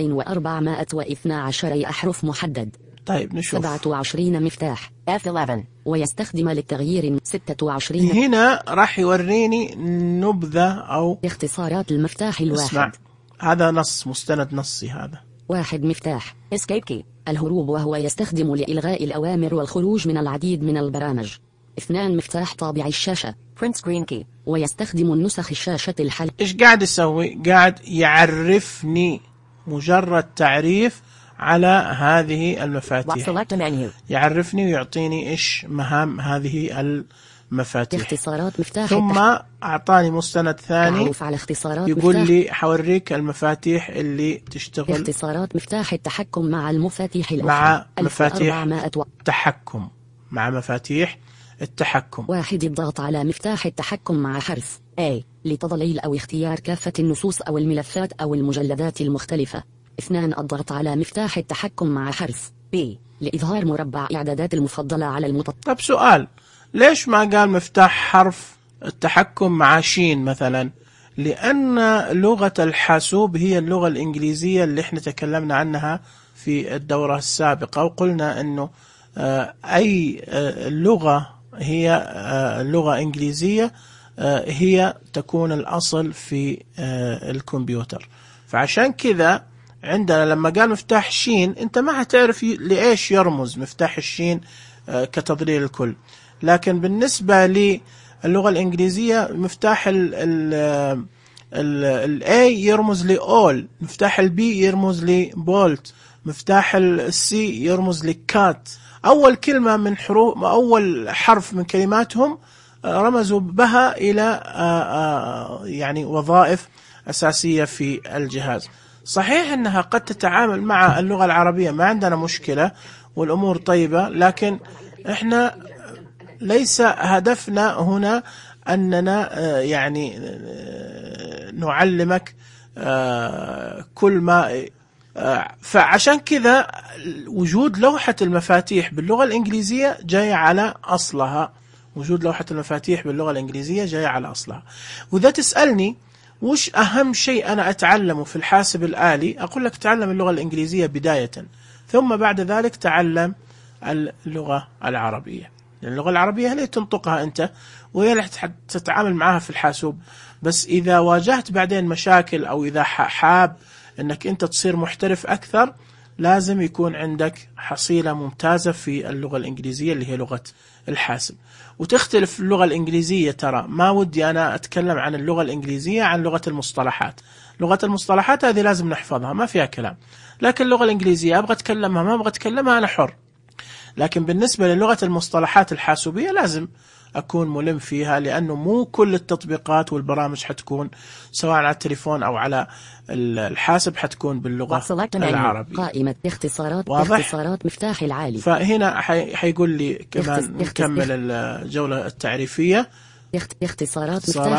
2412 أحرف محدد. طيب نشوف. 27 مفتاح F11 ويستخدم للتغيير 26. هنا راح يوريني نبذة أو اختصارات المفتاح الواحد. اسمع، هذا نص مستند نصي. هذا 1 مفتاح Escape key الهروب وهو يستخدم لإلغاء الأوامر والخروج من العديد من البرامج. 2 مفتاح طابع الشاشة Print screen key ويستخدم النسخ الشاشة الحل. إيش قاعد يسوي؟ قاعد يعرفني، مجرد تعريف على هذه المفاتيح. يعرفني ويعطيني إيش مهام هذه المفاتيح. اختصارات مفتاح ثم أعطاني مستند ثاني على اختصارات يقول مفتاح. لي حوريك المفاتيح اللي تشتغل. اختصارات مفتاح التحكم مع المفاتيح الأخرى. مع مفاتيح التحكم. مع مفاتيح التحكم. 1 الضغط على مفتاح التحكم مع حرف A لتضليل أو اختيار كافة النصوص أو الملفات أو المجلدات المختلفة. 2 الضغط على مفتاح التحكم مع حرف B لإظهار مربع إعدادات المفضلة على طب سؤال، ليش ما قال مفتاح حرف التحكم مع شين مثلا؟ لأن لغة الحاسوب هي اللغة الإنجليزية اللي احنا تكلمنا عنها في الدورة السابقة، وقلنا أنه أي لغة هي لغة إنجليزية هي تكون الأصل في الكمبيوتر. فعشان كذا عندنا لما قال مفتاح الشين أنت ما هتعرف لإيش يرمز مفتاح الشين كتضليل الكل. لكن بالنسبة للغة الإنجليزية مفتاح ال A يرمز ل all، مفتاح ال B يرمز ل bolt، مفتاح ال C يرمز ل cat. أول كلمة من حروف، أول حرف من كلماتهم رمزوا بها إلى يعني وظائف أساسية في الجهاز. صحيح أنها قد تتعامل مع اللغة العربية، ما عندنا مشكلة والأمور طيبة، لكن إحنا ليس هدفنا هنا أننا يعني نعلمك كل ما. فعشان كذا وجود لوحة المفاتيح باللغة الإنجليزية جاي على أصلها، وجود لوحة المفاتيح باللغة الإنجليزية جاي على أصلها. وإذا تسألني وش أهم شيء أنا أتعلمه في الحاسب الآلي، أقول لك تعلم اللغة الإنجليزية بداية، ثم بعد ذلك تعلم اللغة العربية. اللغة العربية هي اللي تنطقها أنت وهي اللي تتعامل معها في الحاسوب. بس إذا واجهت بعدين مشاكل أو إذا حاب أنك أنت تصير محترف أكثر، لازم يكون عندك حصيلة ممتازة في اللغة الإنجليزية اللي هي لغة الحاسب. وتختلف اللغة الإنجليزية، ترى ما ودي أنا أتكلم عن اللغة الإنجليزية عن لغة المصطلحات. لغة المصطلحات هذه لازم نحفظها ما فيها كلام، لكن اللغة الإنجليزية أبغى أتكلمها ما أبغى أتكلمها أنا حر. لكن بالنسبة للغة المصطلحات الحاسوبية لازم أكون ملم فيها، لأنه مو كل التطبيقات والبرامج حتكون سواء على التليفون أو على الحاسب حتكون باللغة العربية. قائمة اختصارات مفتاح العالي. فهنا حيقول لي كمان نكمل الجولة التعريفية. اختصارات مفتاح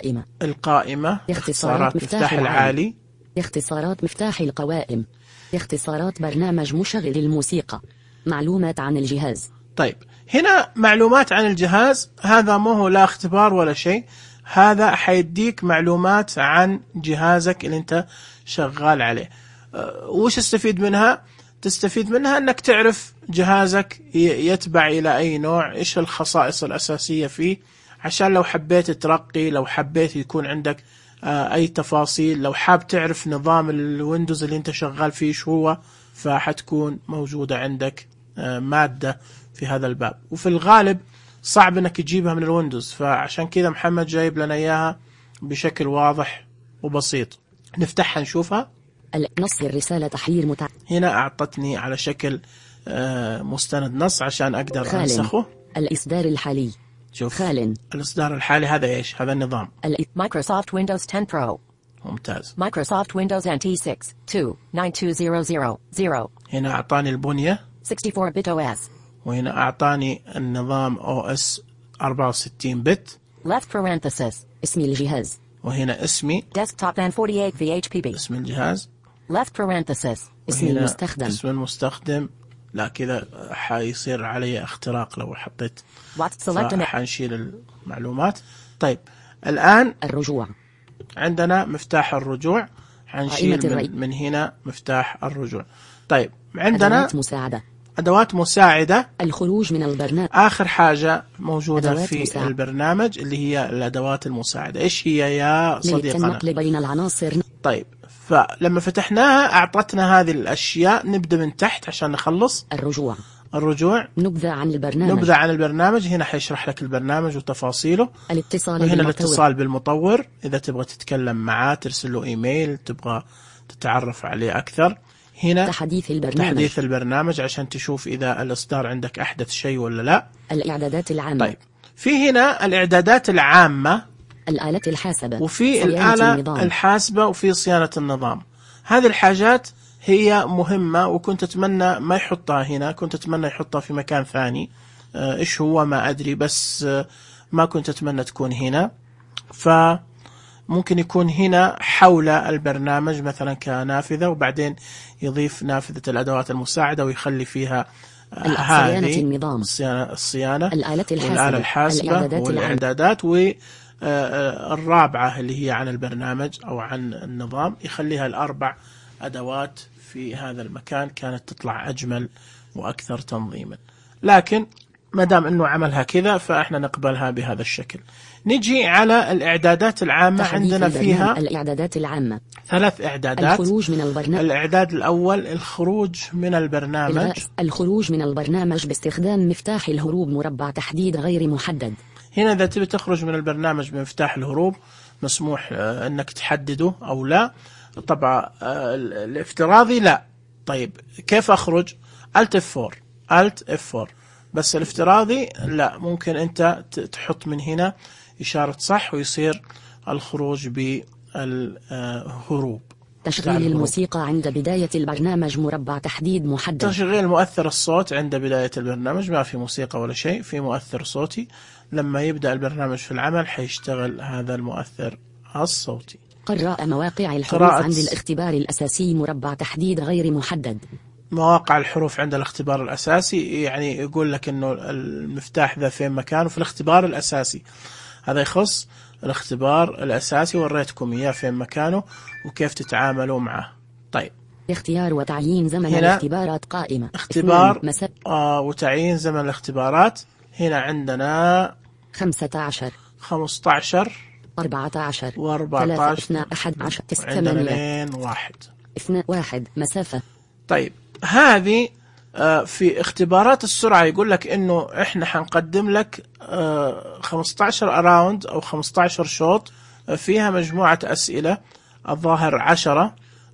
القائمة اختصارات مفتاح العالي، اختصارات مفتاح القوائم، اختصارات برنامج مشغل الموسيقى، معلومات عن الجهاز. طيب هنا معلومات عن الجهاز، هذا ما هو لا اختبار ولا شيء، هذا حيديك معلومات عن جهازك اللي انت شغال عليه. وش تستفيد منها؟ تستفيد منها انك تعرف جهازك يتبع الى اي نوع، ايش الخصائص الاساسية فيه، عشان لو حبيت ترقي، لو حبيت يكون عندك اي تفاصيل، لو حاب تعرف نظام الويندوز اللي انت شغال فيه شو هو، فحتكون موجودة عندك مادة في هذا الباب. وفي الغالب صعب انك تجيبها من الويندوز، فعشان كذا محمد جايب لنا اياها بشكل واضح وبسيط. نفتحها نشوفها. نص الرسالة تحرير هنا اعطتني على شكل مستند نص عشان اقدر انسخه. الاصدار الحالي. شوف الاصدار الحالي هذا ايش؟ هذا النظام Microsoft Windows 10 Pro. ممتاز. Microsoft Windows NT 6 29200. هنا اعطاني البنية 64-bit OS. وهنا أعطاني النظام OS 64 بت. Left parenthesis. اسم الجهاز. وهنا اسمي Desktop N48 VHPB. اسم الجهاز. Left parenthesis. اسم المستخدم. اسم المستخدم. لا كذا حيصير علي اختراق لو حطيت، حنشيل المعلومات. طيب الآن الرجوع. عندنا مفتاح الرجوع، حنشيل من هنا مفتاح الرجوع. طيب عندنا أدوات مساعدة. الخروج من البرنامج. آخر حاجة موجودة في البرنامج اللي هي الأدوات المساعدة. إيش هي يا صديقنا؟ النقل بين العناصر. طيب فلما فتحناها أعطتنا هذه الأشياء. نبدأ من تحت عشان نخلص. الرجوع. نبذة عن البرنامج. هنا حيشرح لك البرنامج وتفاصيله. الاتصال وهنا الاتصال بالمطور، إذا تبغى تتكلم معاه ترسل له إيميل، تبغى تتعرف عليه أكثر. هنا تحديث البرنامج عشان تشوف إذا الإصدار عندك أحدث شيء ولا لا. الإعدادات العامة. طيب في هنا الإعدادات العامة، الآلة الحاسبة، وفي الآلة الحاسبة، وفي صيانة النظام. هذه الحاجات هي مهمة، وكنت أتمنى ما يحطها هنا، كنت أتمنى يحطها في مكان ثاني. إيش هو ما أدري، بس ما كنت أتمنى تكون هنا. فممكن يكون هنا حول البرنامج مثلا كنافذة، وبعدين يضيف نافذة الأدوات المساعدة ويخلي فيها صيانة النظام، الصيانة، الآلة الحاسبة، والإعدادات، والرابعة اللي هي عن البرنامج أو عن النظام، يخليها الأربع أدوات في هذا المكان. كانت تطلع أجمل وأكثر تنظيما، لكن ما دام أنه عملها كذا فإحنا نقبلها بهذا الشكل. نجي على الإعدادات العامة. تحديث عندنا البرنامج. فيها الإعدادات العامة. 3 إعدادات. الخروج من البرنامج. الإعداد الأول الخروج من البرنامج. إلغاء. الخروج من البرنامج باستخدام مفتاح الهروب مربع تحديد غير محدد. هنا إذا تبي تخرج من البرنامج بمفتاح الهروب مسموح أنك تحدده أو لا. طبعا الافتراضي لا. طيب كيف أخرج؟ Alt F4 بس الافتراضي لا، ممكن أنت تحط من هنا إشارة صح ويصير الخروج بالهروب. تشغيل الموسيقى عند بداية البرنامج مربع تحديد محدد. تشغيل مؤثر الصوت عند بداية البرنامج، ما في موسيقى ولا شيء، في مؤثر صوتي. لما يبدأ البرنامج في العمل حيشتغل هذا المؤثر الصوتي. قراءة مواقع الحروف عند الاختبار الأساسي مربع تحديد غير محدد. مواقع الحروف عند الاختبار الأساسي يعني يقول لك إنه المفتاح ذا فين مكانه في الاختبار الأساسي. هذا يخص الاختبار الأساسي، وريتكم إياه فين مكانه وكيف تتعاملوا معه. طيب اختيار وتعيين زمن الاختبارات قائمة. اختبار وتعيين زمن الاختبارات. هنا عندنا 15 14 و14 11 8 1 مسافة. طيب هذه في اختبارات السرعة يقول لك إنه إحنا حنقدم لك 15 أراوند أو 15 شوط فيها مجموعة أسئلة الظاهر 10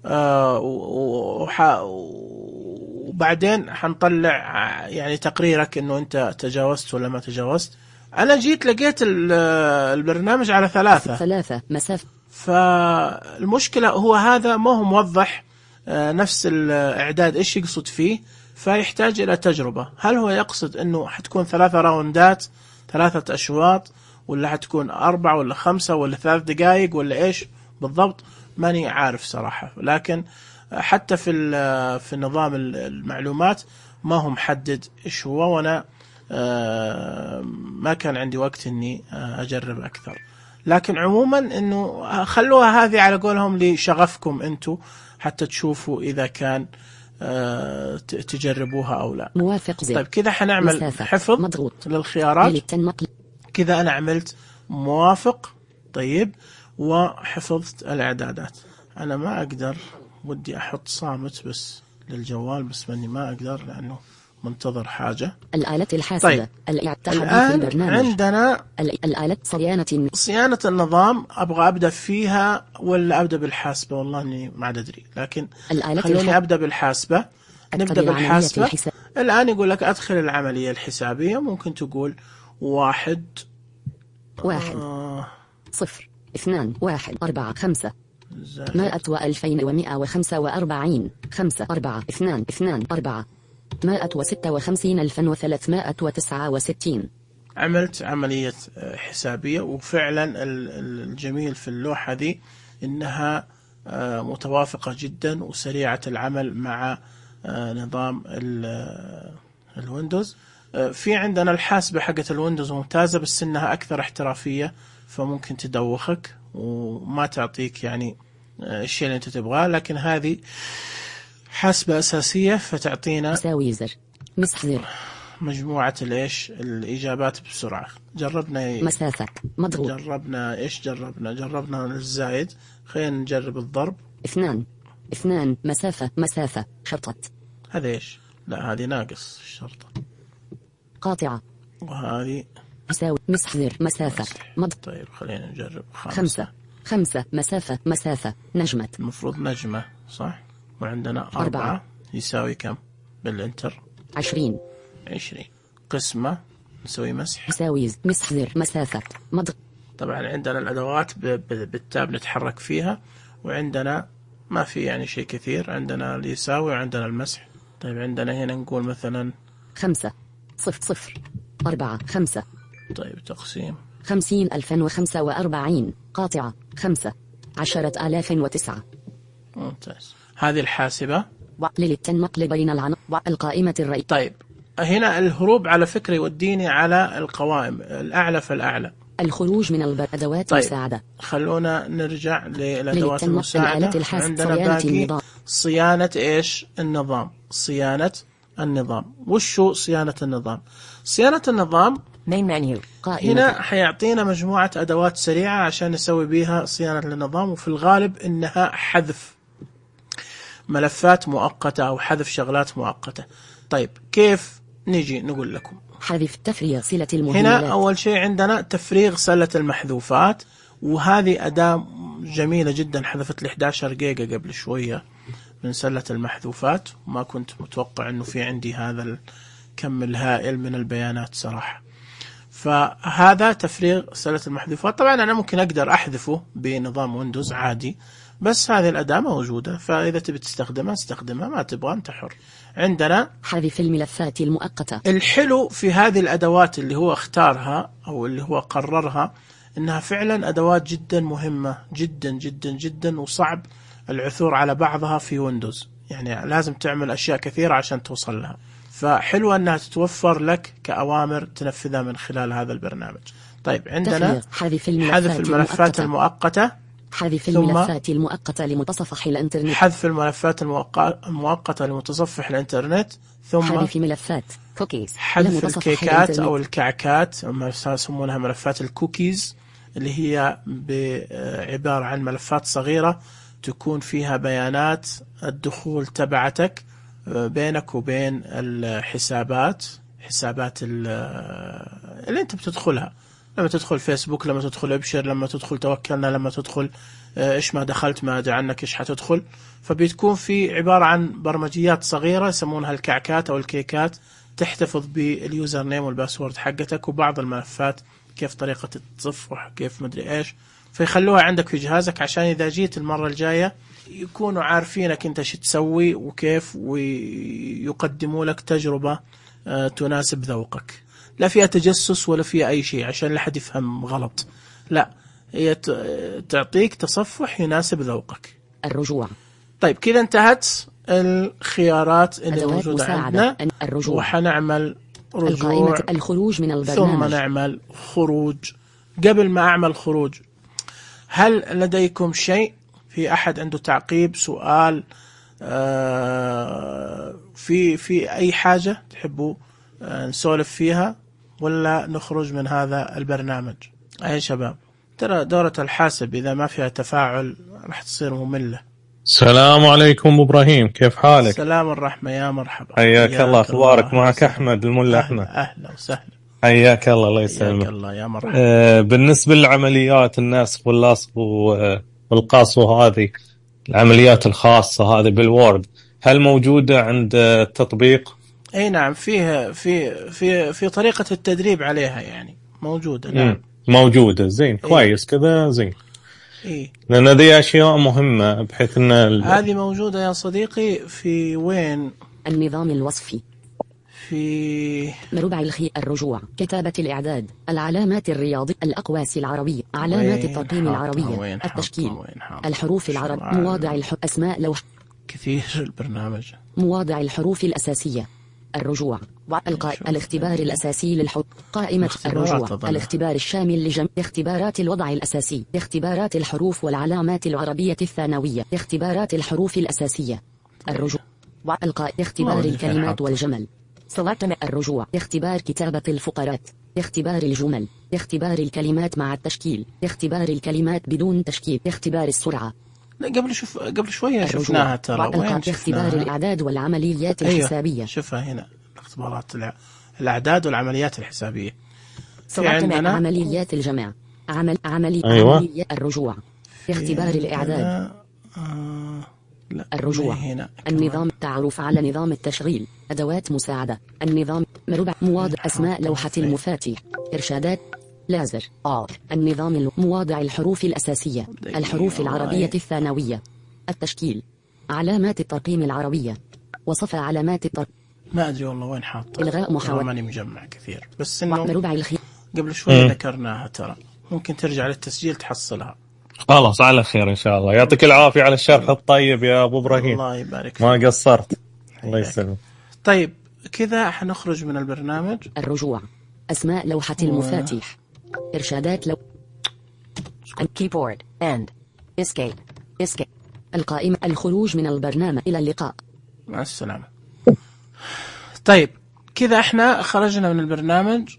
وبعدين حنطلع يعني تقريرك إنه أنت تجاوزت ولا ما تجاوزت. أنا جيت لقيت البرنامج على 3 مسافة. فالمشكلة هو هذا ما هو موضح نفس الإعداد إيش يقصد فيه، فيحتاج إلى تجربة. هل هو يقصد أنه حتكون 3 راوندات 3 أشواط، ولا حتكون 4 ولا 5 ولا 3 دقائق ولا إيش بالضبط؟ ماني عارف صراحة. لكن حتى في نظام المعلومات ما هو محدد إيش هو، وأنا ما كان عندي وقت إني أجرب أكثر. لكن عموما إنه خلوها هذه على قولهم لشغفكم أنتوا حتى تشوفوا إذا كان تجربوها أو لا. موافق زي. طيب كذا حنعمل حفظ مضغوط للخيارات. كذا أنا عملت موافق. طيب وحفظت الإعدادات. أنا ما أقدر، ودي أحط صامت بس للجوال بس ماني ما أقدر لأنه منتظر حاجة. الآلة الحاسبة. طيب. الآن عندنا الآلة صيانة النظام. أبغى أبدأ فيها ولا أبدأ بالحاسبة؟ والله إني ما أدري، لكن خلوني أبدأ بالحاسبة. نبدأ بالحاسبة. الآن يقول لك أدخل العملية الحسابية. ممكن تقول 1 0 2 1 4 5 100,245 5 4 2 2 4 156,369. عملت عملية حسابية. وفعلا الجميل في اللوحة دي إنها متوافقة جدا وسريعة العمل مع نظام الويندوز. في عندنا الحاسبة حقة الويندوز ممتازة بس إنها أكثر احترافية، فممكن تدوخك وما تعطيك يعني الشيء اللي أنت تبغاه. لكن هذه حاسبة أساسية فتعطينا مسحزر مجموعة الإجابات بسرعة. جربنا مسافة مضغوط. جربنا إيش؟ جربنا الزايد. خلينا نجرب الضرب. 2 مسافة شرطت. هذا إيش؟ لا هذه ناقص الشرطة. قاطعة. وهذه يساوي مسحزر مسافة مضغوط. طيب خلينا نجرب 5 مسافة نجمة. المفروض نجمة صح. وعندنا 4 يساوي كم بالإنتر؟ 20. قسمة نسوي مسح. يساوي مسحزر مسافة مضغ. طبعا عندنا الأدوات بالتاب نتحرك فيها، وعندنا ما في يعني شيء كثير. عندنا اللي يساوي وعندنا المسح. طيب عندنا هنا نقول مثلا 5 0 4 5. طيب تقسيم 50,045 قاطعة 5 10,009. ممتاز. هذه الحاسبة للتنقل بين القائمة الرئيسية. طيب هنا الهروب على فكرة يوديني على القوائم الأعلى فالأعلى. الخروج من الأدوات المساعدة. خلونا نرجع للأدوات المساعدة. عندنا باقي صيانة إيش؟ النظام. صيانة النظام. وشو صيانة النظام؟ صيانة النظام Main menu. قائمة هنا حيعطينا مجموعة أدوات سريعة عشان نسوي بيها صيانة للنظام، وفي الغالب إنها حذف ملفات مؤقتة أو حذف شغلات مؤقتة. طيب كيف نيجي نقول لكم؟ حذف تفريغ سلة هنا المهملات. أول شيء عندنا تفريغ سلة المحذوفات، وهذه أداة جميلة جدا، حذفت لي 11 جيجا قبل شوية من سلة المحذوفات، ما كنت متوقع أنه في عندي هذا الكم الهائل من البيانات صراحة. فهذا تفريغ سلة المحذوفات. طبعا أنا ممكن أقدر أحذفه بنظام ويندوز عادي، بس هذه الأداة موجودة، فإذا تبي تستخدمها استخدمها، ما تبغى أنت حر. عندنا حذف الملفات المؤقتة. الحلو في هذه الأدوات اللي هو اختارها أو اللي هو قررها إنها فعلا أدوات جدا مهمة جدا جدا جدا، وصعب العثور على بعضها في ويندوز، يعني لازم تعمل أشياء كثيرة عشان توصل لها، فحلوة أنها تتوفر لك كأوامر تنفذها من خلال هذا البرنامج. طيب عندنا حذف الملفات المؤقتة، حذف الملفات المؤقتة لمتصفح الإنترنت. حذف الملفات المؤقتة لمتصفح الإنترنت. ثم حذف ملفات cookies. حذف الكيكات أو الكعكات، يسمونها ملفات الكوكيز، اللي هي عبارة عن ملفات صغيرة تكون فيها بيانات الدخول تبعتك بينك وبين الحسابات اللي انت بتدخلها، لما تدخل فيسبوك، لما تدخل ابشر، لما تدخل توكلنا، لما تدخل ايش ما دخلت ما ادري عنك ايش حتدخل. فبتكون في عبارة عن برمجيات صغيرة يسمونها الكعكات او الكيكات، تحتفظ باليوزر نيم والباسورد حقتك وبعض الملفات، كيف طريقة التصفح، كيف مدري ايش، فيخلوها عندك في جهازك عشان اذا جيت المرة الجاية يكونوا عارفينك انت شو تسوي وكيف، ويقدموا لك تجربة تناسب ذوقك. لا فيها تجسس ولا فيها أي شيء عشان لا حد يفهم غلط، لا هي تعطيك تصفح يناسب ذوقك. الرجوع. طيب كذا انتهت الخيارات اللي موجودة عندنا. الرجوع. وحنعمل رجوع، القائمة الخروج من البرنامج، ثم نعمل خروج. قبل ما أعمل خروج، هل لديكم شيء، في أحد عنده تعقيب، سؤال، في أي حاجة تحبوا نسولف فيها، ولا نخرج من هذا البرنامج؟ أي شباب، ترى دورة الحاسب إذا ما فيها تفاعل راح تصير مملة. السلام عليكم إبراهيم، كيف حالك؟ السلام الرحمة، يا مرحبا، حياك الله. أخبارك؟ معك أحمد الملا أحمد. أهلا وسهلا، حياك الله. الله يسلمك. الله يا مرحبا. بالنسبة للعمليات النسخ واللصق والقص وهذه العمليات الخاصة هذه بالوورد، هل موجودة عند التطبيق؟ اي نعم، فيها في طريقة التدريب عليها، يعني موجودة. نعم موجودة. زين، كويس كذا، زين. إيه؟ لأن هذه أشياء مهمة بحيث أن هذه موجودة يا صديقي في وين؟ النظام الوصفي، في مربع الرجوع، كتابة الإعداد، العلامات الرياضية، الأقواس العربية، علامات الترقيم العربية، التشكيل، الحروف العربية، مواضع أسماء لوح، كثير البرنامج، مواضع الحروف الأساسية، الرجوع، الاختبار الأساسي للحروف، قائمة الرجوع، الاختبار الشامل لجميع اختبارات الوضع الأساسي، اختبارات الحروف والعلامات العربية الثانوية، اختبارات الحروف الأساسية، الرجوع، اختبار الكلمات والجمل، الرجوع، اختبار كتابة الفقرات، اختبار الجمل، اختبار الكلمات مع التشكيل، اختبار الكلمات بدون تشكيل، اختبار السرعة. قبل شوية شفناها ترى. اختبار الأعداد والعمليات الحسابية. أيوة. شوفها هنا، اختبارات الأعداد والعمليات الحسابية. عندنا عمليات الجمع، أيوة. عملية الرجوع، اختبار الإعداد، لا. الرجوع، النظام، تعرف على نظام التشغيل، أدوات مساعدة، النظام، مربع، مواضع أسماء لوحة المفاتيح، إرشادات، لازر، النظام، مواضع الحروف الأساسية، الحروف العربية الثانوية، التشكيل، علامات الترقيم العربية، وصف علامات الترقيم. ما أدري والله وين حاط، إلغاء محاولة، ماني مجمع كثير، بس إنه مربع قبل شوي ذكرناها ترى، ممكن ترجع للتسجيل تحصلها. خلاص على خير إن شاء الله. يعطيك العافية على الشرح الطيب يا أبو إبراهيم، الله يبارك فيك، ما قصرت. الله يسلمك. طيب كذا حنخرج من البرنامج. الرجوع، أسماء لوحة المفاتيح، إرشادات keyboard end escape القائمة، الخروج من البرنامج، إلى اللقاء، مع السلامة. طيب كذا احنا خرجنا من البرنامج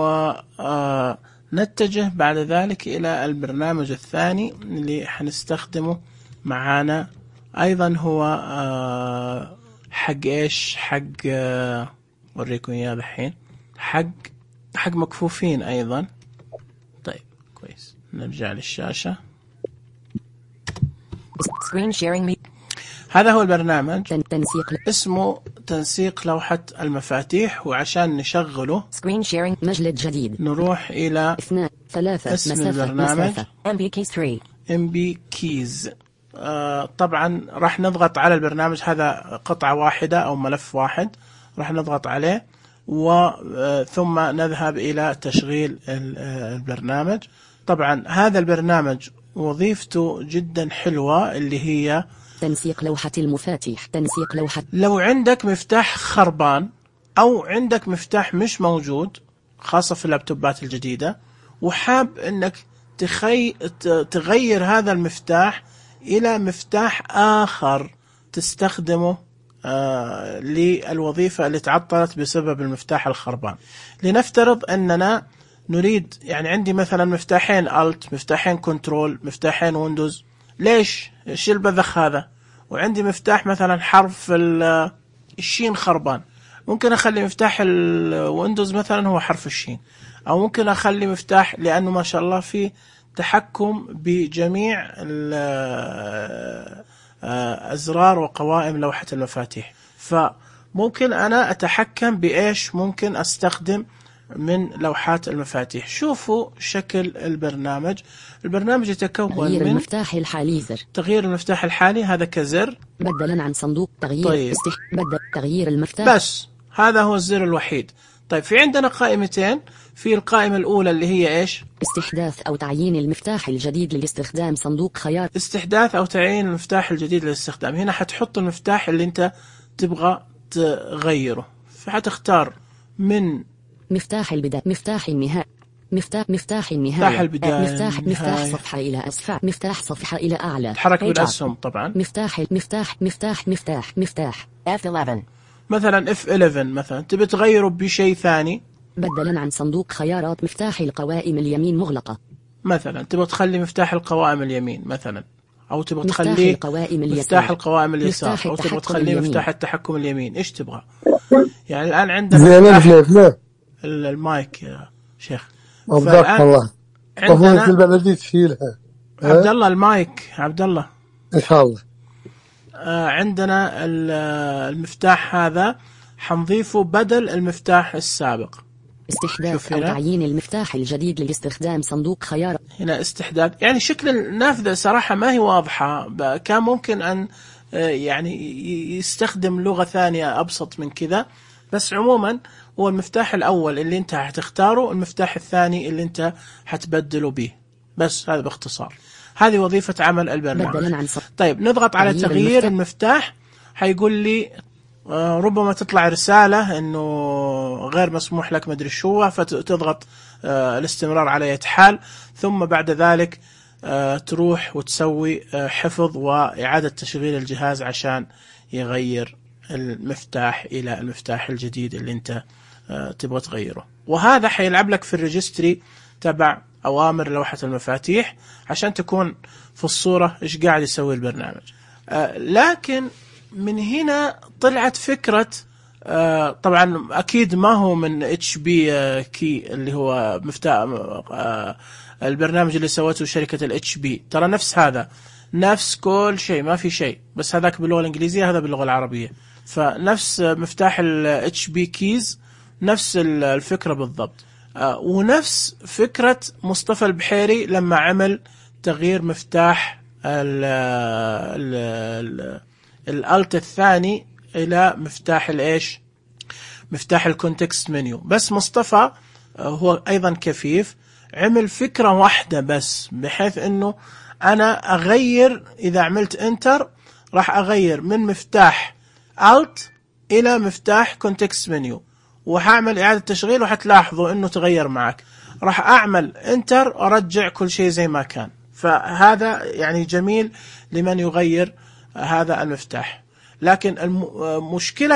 ونتجه بعد ذلك إلى البرنامج الثاني اللي حنستخدمه معانا أيضا. هو حق إيش؟ حق أوريكم إياه الحين، حق مكفوفين أيضا. طيب كويس، نرجع للشاشة. Screen sharing me. هذا هو البرنامج، تنسيق اسمه تنسيق لوحة المفاتيح. وعشان نشغله Screen sharing. مجلد جديد. نروح إلى 2 3 اسم مسافة البرنامج مسافة. MB Keys 3. MB Keys. طبعا راح نضغط على البرنامج، هذا قطعة واحدة أو ملف واحد، راح نضغط عليه ثم نذهب إلى تشغيل البرنامج. طبعا هذا البرنامج وظيفته جدا حلوة، اللي هي تنسيق لوحة المفاتيح. تنسيق لوحة. لو عندك مفتاح خربان أو عندك مفتاح مش موجود، خاصة في اللابتوبات الجديدة، وحاب أنك تغير هذا المفتاح إلى مفتاح آخر تستخدمه للوظيفة اللي تعطلت بسبب المفتاح الخربان. لنفترض أننا نريد، يعني عندي مثلا مفتاحين Alt، مفتاحين كنترول، مفتاحين ويندوز، ليش؟ إيش البذخ هذا؟ وعندي مفتاح مثلا حرف الشين خربان، ممكن أخلي مفتاح الويندوز مثلا هو حرف الشين، أو ممكن أخلي مفتاح، لأنه ما شاء الله فيه تحكم بجميع أزرار وقوائم لوحة المفاتيح. فممكن أنا أتحكم بإيش ممكن أستخدم من لوحات المفاتيح. شوفوا شكل البرنامج. البرنامج يتكون تغيير من المفتاح الحالي زر. تغيير المفتاح الحالي، هذا كزر. بدلا عن صندوق تغيير. طيب. بدل تغيير المفتاح. بس هذا هو الزر الوحيد. طيب في عندنا قائمتين. في القائمة الأولى اللي هي إيش؟ استحداث أو تعيين المفتاح الجديد لاستخدام صندوق خيار. استحداث أو تعيين المفتاح الجديد للاستخدام. هنا حتحط المفتاح اللي أنت تبغى تغيره، فحتختار من مفتاح البداية، مفتاح النهاية، مفتاح النهاية، مفتاح البداية، مفتاح صفحة إلى أسفل، مفتاح صفحة إلى أعلى، تحرك بالأسهم طبعا. مفتاح F11. مثلا F11 مثلا تبي تغيره بشيء ثاني، بدلا عن صندوق خيارات مفتاح القوائم اليمين مغلقة، مثلا تبغى تخلي مفتاح القوائم اليمين مثلا، أو تبغى مفتاح تخليه القوائم اليسار، مفتاح القوائم اليسار، مفتاح أو تبغى التحكم تخليه اليمين. مفتاح التحكم اليمين، إيش تبغى؟ يعني الآن عندنا زين المايك يا شيخ. وفقك الله. عندنا البلدية تشيلها. عبد الله المايك، عبد الله إن شاء الله. عندنا المفتاح هذا حنضيفه بدل المفتاح السابق. استحداث أو تعيين المفتاح الجديد لاستخدام صندوق خيار. هنا استحداث، يعني شكل النافذة صراحة ما هي واضحة، كان ممكن أن يعني يستخدم لغة ثانية أبسط من كذا، بس عموما هو المفتاح الأول اللي أنت هتختاره، المفتاح الثاني اللي أنت هتبدله به، بس هذا باختصار. هذه وظيفة عمل البرنامج. طيب نضغط على تغيير المفتاح، هيقول لي ربما تطلع رسالة انه غير مسموح لك مدري شو، فتضغط الاستمرار على أي حال، ثم بعد ذلك تروح وتسوي حفظ وإعادة تشغيل الجهاز عشان يغير المفتاح إلى المفتاح الجديد اللي انت تبغى تغيره. وهذا حيلعب لك في الريجستري تبع أوامر لوحة المفاتيح عشان تكون في الصورة إيش قاعد يسوي البرنامج. لكن من هنا طلعت فكرة، طبعا أكيد ما هو من HB كي اللي هو مفتاح البرنامج اللي سوته شركة HB، ترى نفس هذا، نفس كل شيء، ما في شيء، بس هذاك باللغة الإنجليزية هذا باللغة العربية، فنفس مفتاح HB كيز نفس الفكرة بالضبط. ونفس فكرة مصطفى البحيري لما عمل تغيير مفتاح الالت الثاني الى مفتاح الايش، مفتاح الكونتكست منيو. بس مصطفى هو ايضا كفيف، عمل فكرة واحدة بس، بحيث انه انا اغير، اذا عملت انتر راح اغير من مفتاح الت الى مفتاح كونتكست منيو، وهعمل اعادة تشغيل وحتلاحظوا انه تغير معك. راح اعمل انتر ارجع كل شيء زي ما كان. فهذا يعني جميل لمن يغير هذا المفتاح. لكن مشكلة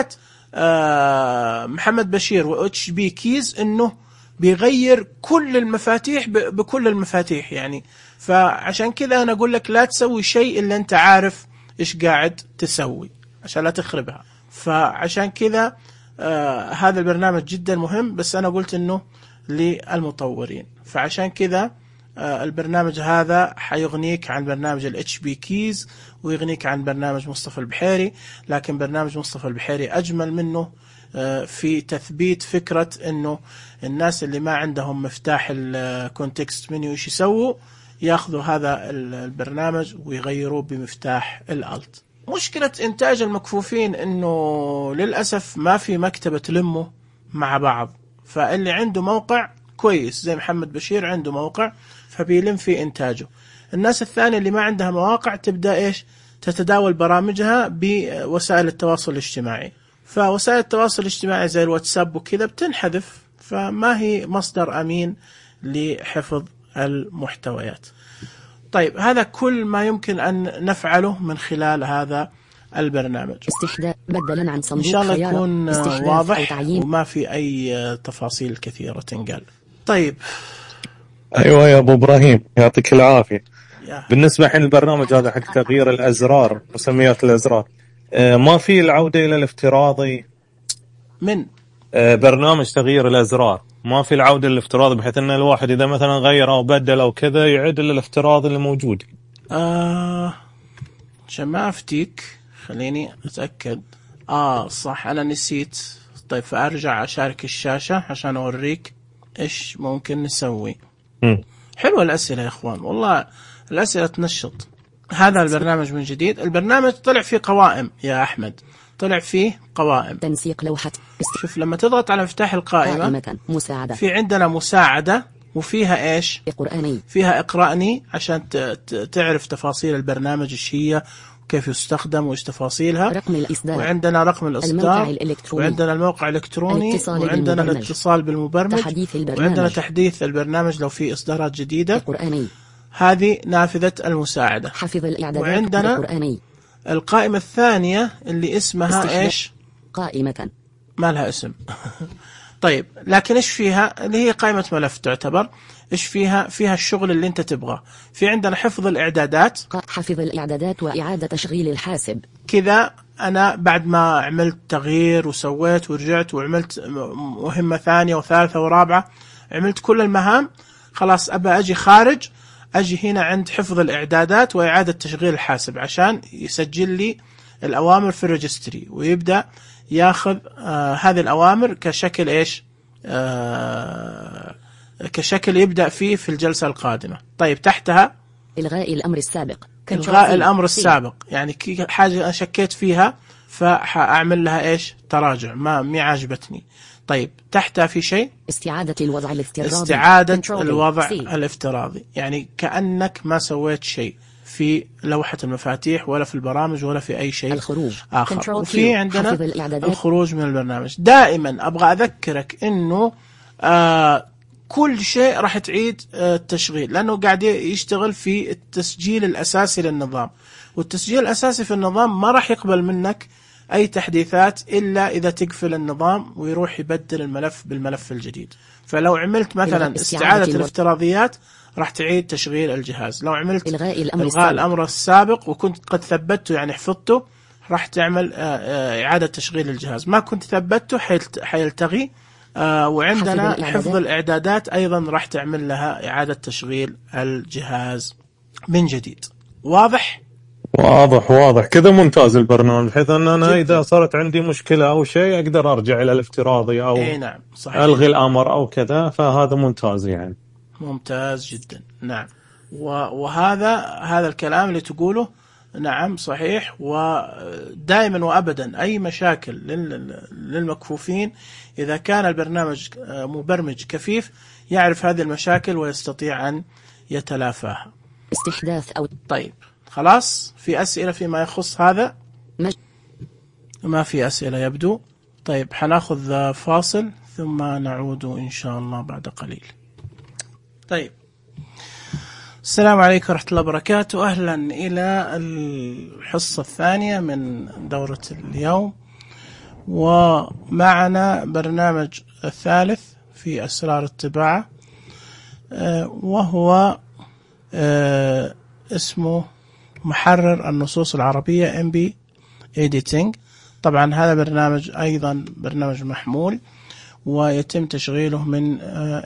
محمد بشير واتش بي كيز انه بيغير كل المفاتيح بكل المفاتيح يعني. فعشان كذا انا اقول لك لا تسوي شيء الا انت عارف ايش قاعد تسوي عشان لا تخربها. فعشان كذا هذا البرنامج جدا مهم، بس انا قلت انه للمطورين. فعشان كذا البرنامج هذا حيغنيك عن برنامج الاتش بي كيز ويغنيك عن برنامج مصطفى البحيري، لكن برنامج مصطفى البحيري اجمل منه في تثبيت فكرة انه الناس اللي ما عندهم مفتاح الكونتكست منيو ايش يسووا، ياخذوا هذا البرنامج ويغيروه بمفتاح الالت. مشكلة انتاج المكفوفين انه للأسف ما في مكتبة تلمه مع بعض، فاللي عنده موقع كويس زي محمد بشير عنده موقع فبيلم في انتاجه. الناس الثانية اللي ما عندها مواقع تبدأ ايش تتداول برامجها بوسائل التواصل الاجتماعي، فوسائل التواصل الاجتماعي زي الواتساب وكذا بتنحذف، فما هي مصدر امين لحفظ المحتويات. طيب هذا كل ما يمكن أن نفعله من خلال هذا البرنامج. استحداث بدلا عن صندوق إن شاء الله خيار. يكون استحداث واضح أو تعيين. وما في أي تفاصيل كثيرة تنقال. طيب ايوه يا ابو ابراهيم يعطيك العافيه. يا بالنسبه الحين البرنامج هذا حق تغيير الازرار، مسميات الازرار، ما في العوده الى الافتراضي من برنامج تغيير الازرار، ما في العوده للافتراضي بحيث ان الواحد اذا مثلا غير او بدل او كذا يعيد للافتراضي اللي موجود. عشان ما افتيك خليني اتاكد. صح انا نسيت. طيب فارجع اشارك الشاشه عشان اوريك ايش ممكن نسوي. حلوه الاسئله يا اخوان، والله الاسئله تنشط. هذا البرنامج من جديد، البرنامج طلع فيه قوائم يا احمد، طلع فيه قوائم. تنسيق لوحة. شوف لما تضغط على مفتاح القائمة قائمة مساعدة. في عندنا مساعدة وفيها ايش؟ قرآني. فيها اقرأني عشان تعرف تفاصيل البرنامج ايش هي وكيف يستخدم وايش تفاصيلها. رقم الإصدار. وعندنا رقم الإصدار. وعندنا الموقع الإلكتروني. وعندنا الاتصال بالمبرمج. تحديث البرنامج. وعندنا تحديث البرنامج لو في إصدارات جديدة. قرآني. هذه نافذة المساعدة. حفظ الإعدادات. وعندنا قرآني. القائمة الثانية اللي اسمها ايش؟ قائمة. ما لها اسم. طيب لكن ايش فيها؟ اللي هي قائمة ملف تعتبر. ايش فيها؟ فيها الشغل اللي انت تبغاه. في عندنا حفظ الاعدادات. حفظ الاعدادات واعادة تشغيل الحاسب. كذا انا بعد ما عملت تغيير وسويت ورجعت وعملت مهمة ثانية وثالثة ورابعة، عملت كل المهام، خلاص ابى اجي خارج، اجي هنا عند حفظ الاعدادات واعادة تشغيل الحاسب عشان يسجل لي الاوامر في الريجستري ويبدأ ياخذ هذه الأوامر كشكل إيش؟ كشكل يبدأ فيه في الجلسة القادمة. طيب تحتها إلغاء الأمر السابق. إلغاء الأمر السابق، يعني حاجة أنا شكيت فيها فأعمل لها إيش؟ تراجع، ما عجبتني. طيب تحتها في شيء استعادة الوضع الافتراضي. استعادة الوضع الافتراضي، يعني كأنك ما سويت شيء في لوحة المفاتيح ولا في البرامج ولا في أي شيء الخروج. آخر. وفي عندنا الخروج من البرنامج. دائما أبغى أذكرك أنه كل شيء راح تعيد التشغيل، لأنه قاعد يشتغل في التسجيل الأساسي للنظام، والتسجيل الأساسي في النظام ما راح يقبل منك أي تحديثات إلا إذا تقفل النظام ويروح يبدل الملف بالملف الجديد. فلو عملت مثلا استعادة الافتراضيات راح تعيد تشغيل الجهاز. لو عملت إلغاء الأمر السابق وكنت قد ثبته يعني حفظته، راح تعمل إعادة تشغيل الجهاز. ما كنت ثبته حيلتغي. وعندنا حفظ الإعدادات أيضا راح تعمل لها إعادة تشغيل الجهاز من جديد. واضح؟ واضح كذا ممتاز البرنامج، بحيث أن أنا إذا صارت عندي مشكلة أو شيء أقدر أرجع إلى الافتراضي أو نعم صحيح. ألغي الأمر أو كذا، فهذا ممتاز يعني. ممتاز جدا. نعم. وهذا الكلام اللي تقوله نعم صحيح. ودائما وأبدا أي مشاكل للمكفوفين إذا كان البرنامج مبرمج كفيف يعرف هذه المشاكل ويستطيع أن يتلافاها. استحداث أو طيب خلاص، في أسئلة فيما يخص هذا؟ ما في أسئلة يبدو. طيب حناخذ فاصل ثم نعود إن شاء الله بعد قليل. طيب السلام عليكم ورحمة الله وبركاته. أهلا إلى الحصة الثانية من دورة اليوم، ومعنا برنامج الثالث في أسرار الطباعة، وهو اسمه محرر النصوص العربية MB Editing. طبعا هذا برنامج أيضا برنامج محمول، ويتم تشغيله من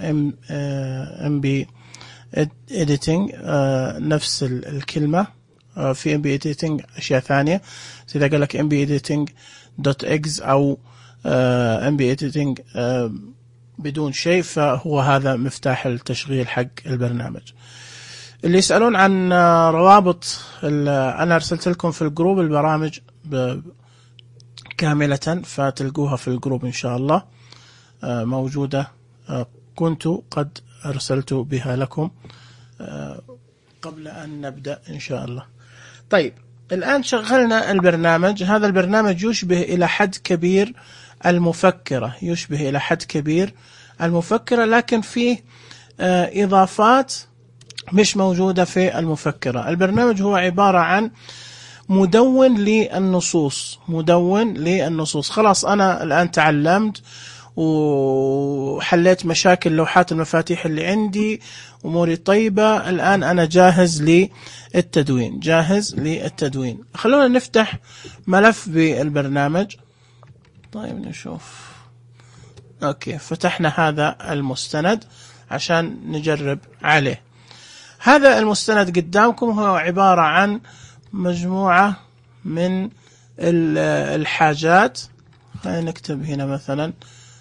MB Editing، نفس الكلمة. في MB Editing أشياء ثانية، إذا قال لك MB Editing.exe أو MB Editing بدون شيء، فهو هذا مفتاح التشغيل حق البرنامج. اللي يسألون عن روابط، أنا أرسلت لكم في الجروب البرامج كاملة، فتلقوها في الجروب إن شاء الله موجودة. كنت قد أرسلت بها لكم قبل أن نبدأ إن شاء الله. طيب الآن شغلنا البرنامج. هذا البرنامج يشبه إلى حد كبير المفكرة، يشبه إلى حد كبير المفكرة، لكن فيه إضافات مش موجودة في المفكرة. البرنامج هو عبارة عن مدون للنصوص، مدون للنصوص. خلاص أنا الآن تعلمت وحليت مشاكل لوحات المفاتيح اللي عندي، أموري طيبة، الآن أنا جاهز للتدوين، جاهز للتدوين. خلونا نفتح ملف بالبرنامج. طيب نشوف. أوكي، فتحنا هذا المستند عشان نجرب عليه. هذا المستند قدامكم هو عبارة عن مجموعة من الحاجات. خلينا نكتب هنا مثلا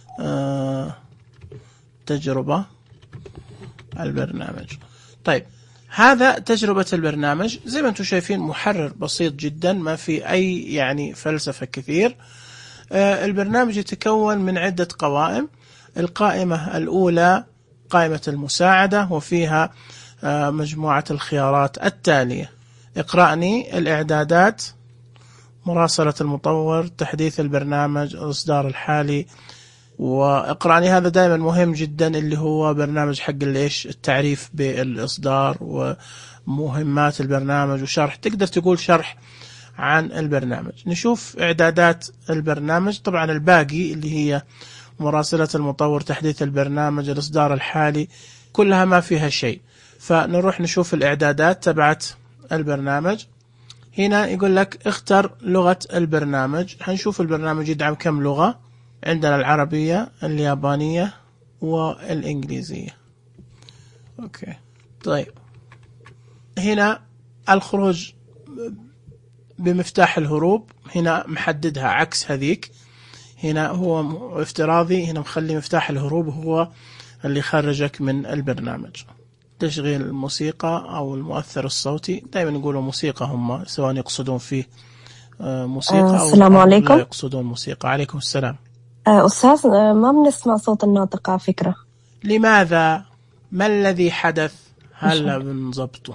تجربة البرنامج. طيب هذا تجربة البرنامج، زي ما انتم شايفين محرر بسيط جدا، ما في أي يعني فلسفة كثير. البرنامج يتكون من عدة قوائم. القائمة الأولى قائمة المساعدة، وفيها مجموعة الخيارات التالية: اقرأني، الإعدادات، مراسلة المطور، تحديث البرنامج، الإصدار الحالي. واقرأني هذا دائما مهم جدا، اللي هو برنامج حق الايش، التعريف بالإصدار ومهمات البرنامج وشرح، تقدر تقول شرح عن البرنامج. نشوف إعدادات البرنامج. طبعا الباقي اللي هي مراسلة المطور، تحديث البرنامج، الإصدار الحالي، كلها ما فيها شيء. فنروح نشوف الإعدادات تبعت البرنامج. هنا يقول لك اختر لغة البرنامج. هنشوف البرنامج يدعم كم لغة. عندنا العربية، اليابانية، والإنجليزية. أوكي طيب، هنا الخروج بمفتاح الهروب، هنا محددها عكس هذيك. هنا هو افتراضي، هنا مخلي مفتاح الهروب هو اللي يخرجك من البرنامج. تشغيل الموسيقى أو المؤثر الصوتي، دائما يقولوا موسيقى هم، سواء يقصدون فيه موسيقى أو السلام عليكم. لا يقصدون موسيقى. عليكم السلام. أستاذ، ما بنسمع صوت الناطق على فكرة. لماذا؟ ما الذي حدث؟ هلا بنضبطه.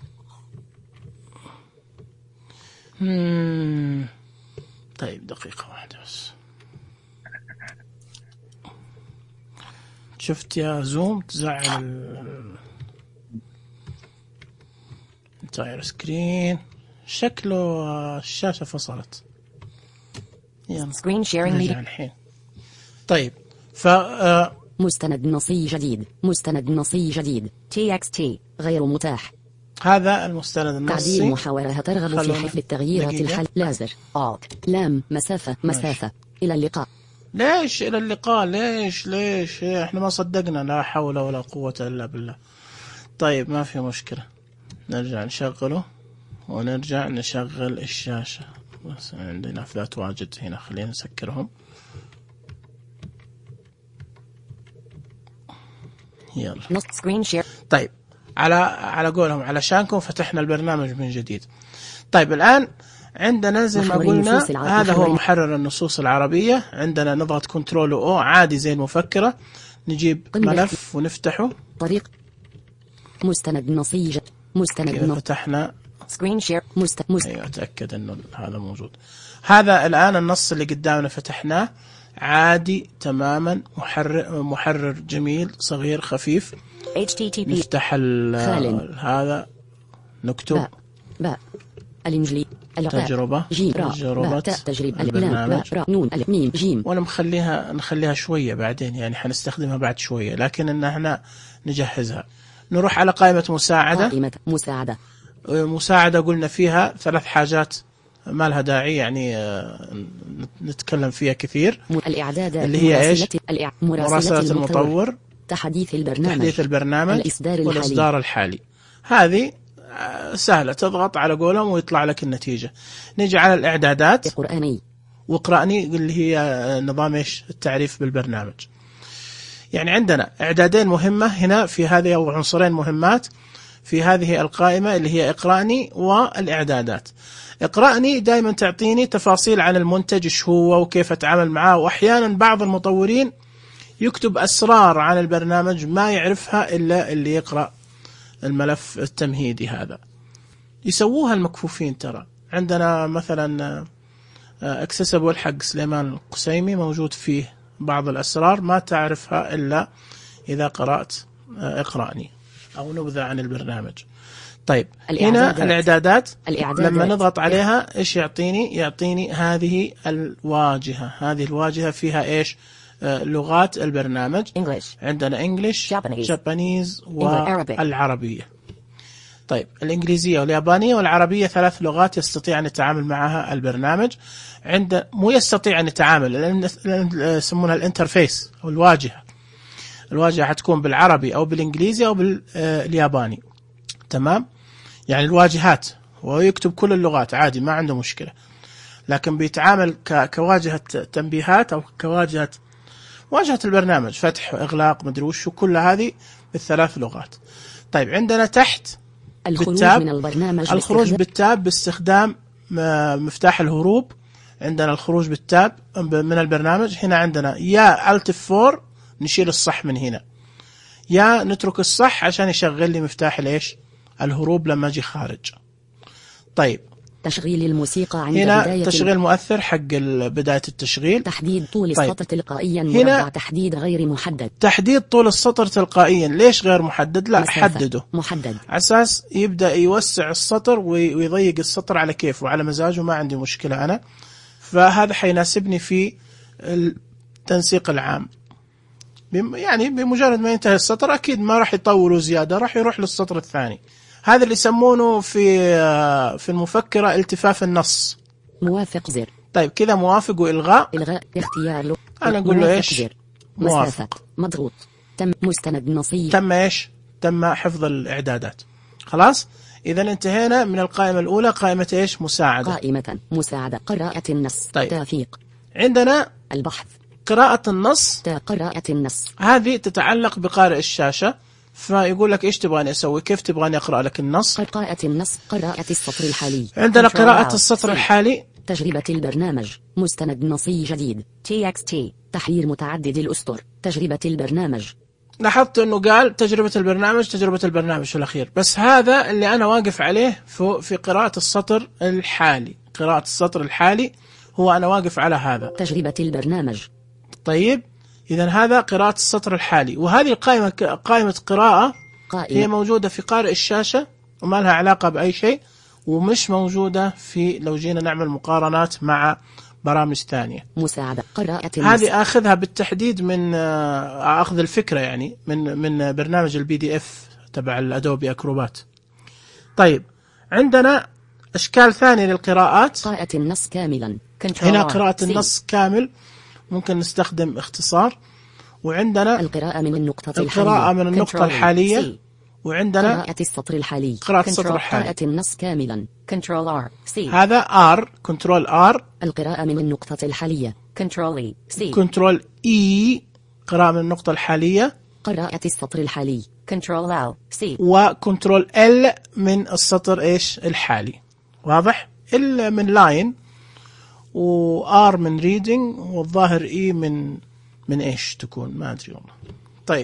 طيب دقيقة واحدة بس. شفت يا زوم تزعل انتاير سكرين، شكله الشاشة فصلت. يلا Screen sharing نرجع meeting. الحين. طيب مستند نصي جديد، مستند نصي جديد، TXT. غير متاح. هذه المستند تعديل النصي. محاورة ترغب في خلونا حفظ التغييرات دقيقة. الحل لازر Alt لام مسافة مسافة. إلى اللقاء. ليش إلى اللقاء؟ ليش احنا ما صدقنا، لا حول ولا قوة إلا بالله. طيب ما في مشكلة، نرجع نشغله ونرجع نشغل الشاشة. بس عندنا أفلات واجد هنا، خلينا نسكرهم. يلا نص screen share. طيب على قولهم علشانكم فتحنا البرنامج من جديد. طيب الآن عندنا زي ما محرر قلنا النصوص العربية. هذا هو محرر النصوص العربية. عندنا نضغط كنترول او عادي زي المفكرة، نجيب قمة. ملف ونفتحه. طريق مستند نصي مستند كذا نصي فتحنا. Screen share. ايوه اتأكد انه هذا موجود. هذا الآن النص اللي قدامنا فتحناه عادي تماما، محرر جميل صغير خفيف. HTTP. نفتح هذا نكتب باء الإنجلي الباء تجربة جيم راء تجربة باء تاء تجريب الإلام البرنامج. باء راء نون ألف ميم جيم. وأنا نخليها شوية بعدين، يعني حنستخدمها بعد شوية، لكن إن احنا نجهزها. نروح على قائمة مساعدة. قائمة مساعدة. مساعدة قلنا فيها 3 حاجات ما لها داعي يعني نتكلم فيها كثير. الإعداد اللي هي إيش؟ مراسلة المطور، تحديث البرنامج والإصدار الحالي. هذه سهلة، تضغط على قولهم ويطلع لك النتيجة. نيجي على الإعدادات. وقرأني اللي هي نظام إيش التعريف بالبرنامج. يعني عندنا إعدادين مهمة هنا في هذه، أو عنصرين مهمات في هذه القائمة اللي هي اقرأني والإعدادات. اقرأني دائما تعطيني تفاصيل عن المنتج ايش هو وكيف اتعامل معاه، واحيانا بعض المطورين يكتب اسرار عن البرنامج ما يعرفها الا اللي يقرأ الملف التمهيدي هذا. يسووها المكفوفين ترى. عندنا مثلا اكسسبل حق سليمان القسيمي موجود فيه بعض الاسرار ما تعرفها الا اذا قرأت اقرأني او نبذة عن البرنامج. طيب هنا الإعدادات لما نضغط عليها إيش يعطيني هذه الواجهة فيها إيش لغات البرنامج. English. عندنا English Japanese والعربية. طيب الإنجليزية واليابانية والعربية 3 لغات يستطيع أن يتعامل معها البرنامج. مو يستطيع أن يتعامل، لأن يسمونها الانترفيس أو الواجهة حتكون بالعربي أو بالإنجليزي أو بالياباني. تمام، يعني الواجهات، ويكتب كل اللغات عادي ما عنده مشكلة، لكن بيتعامل كواجهة تنبيهات أو واجهة البرنامج، فتح إغلاق مدري وش، كل هذه ب3 لغات. طيب عندنا تحت الخروج بالتاب باستخدام مفتاح الهروب. عندنا الخروج بالتاب من البرنامج. هنا عندنا يا Alt F4 نشيل الصح من هنا، يا نترك الصح عشان يشغل لي مفتاح الهروب لما اجي خارج. طيب تشغيل الموسيقى عند هنا بداية تشغيل مؤثر حق بداية التشغيل. تحديد طول السطر تلقائيا مربع. تحديد غير محدد. تحديد طول السطر تلقائيا. ليش غير محدد؟ لا حدده محدد على اساس يبدأ يوسع السطر ويضيق السطر على كيفه وعلى مزاجه، ما عندي مشكلة أنا. فهذا حيناسبني في التنسيق العام. يعني بمجرد ما ينتهي السطر أكيد ما راح يطولوا زيادة، راح يروح للسطر الثاني. هذا اللي يسمونه في المفكرة التفاف النص. موافق زر. طيب كذا موافق وإلغاء. اختيار له. أنا أقول له إيش؟ موافق. مضغوط. تم مستند نصي. تم إيش؟ تم حفظ الإعدادات. خلاص. إذا انتهينا من القائمة الأولى. قائمة إيش؟ مساعدة. قائمة مساعدة. قراءة النص. طيب. تافيق. عندنا البحث. قراءة النص. قراءة النص هذه تتعلق بقارئ الشاشة، فيقول لك إيش تبغاني أسوي، كيف تبغاني أقرأ لك النص. قراءة النص. قراءة السطر الحالي. عندنا قراءة السطر الحالي. تجربة البرنامج. مستند نصي جديد. TXT. تحرير متعدد الأسطر. تجربة البرنامج. لاحظت أنه قال تجربة البرنامج في الأخير، بس هذا اللي أنا واقف عليه في قراءة السطر الحالي. قراءة السطر الحالي هو أنا واقف على هذا. تجربة البرنامج. طيب إذن هذا قراءة السطر الحالي. وهذه قائمة قراءة هي موجودة في قارئ الشاشة وما لها علاقة بأي شيء، ومش موجودة في لو جينا نعمل مقارنات مع برامج ثانية. مساعدة. قراءة النص هذه أخذها بالتحديد من أخذ الفكرة يعني من برنامج الPDF تبع الأدوبي أكروبات. طيب عندنا أشكال ثانية للقراءات. قراءة النص كاملا. هنا قراءة النص كامل ممكن نستخدم اختصار. وعندنا القراءة من النقطة الحالية. وعندنا قراءة السطر الحالي. قراءة السطر الحالي. قراءة النص كاملا. Ctrl R C. هذا R. Ctrl R. القراءة من النقطة الحالية. Ctrl E C. Ctrl E. قراءة من النقطة الحالية. قراءة السطر الحالي. Ctrl L C. وكنترول L من السطر إيش الحالي. واضح؟ L من لاين، و R من reading، والظاهر E من إيش تكون ما أدري والله. طيب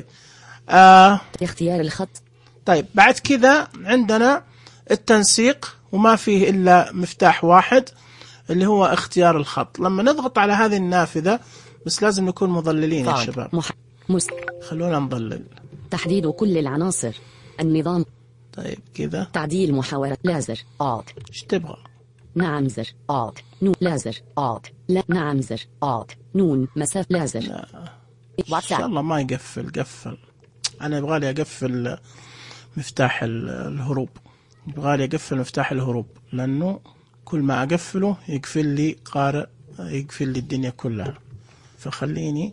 اختيار الخط. طيب بعد كذا عندنا التنسيق، وما فيه إلا مفتاح واحد اللي هو اختيار الخط. لما نضغط على هذه النافذة، بس لازم نكون مظللين يا شباب. خلونا نظلل. تحديد كل العناصر. النظام. طيب كذا تعديل محاورة لازر Alt. ايش تبغى؟ نعم زر Alt. نون لازر Alt. لا نعم زر Alt. نون مسافة لازر ان شاء WhatsApp. الله ما يقفل. قفل. انا يبغالي اقفل مفتاح الهروب، يبغالي اقفل مفتاح الهروب، لانه كل ما اقفله يقفل لي قارئ، يقفل لي الدنيا كلها. فخليني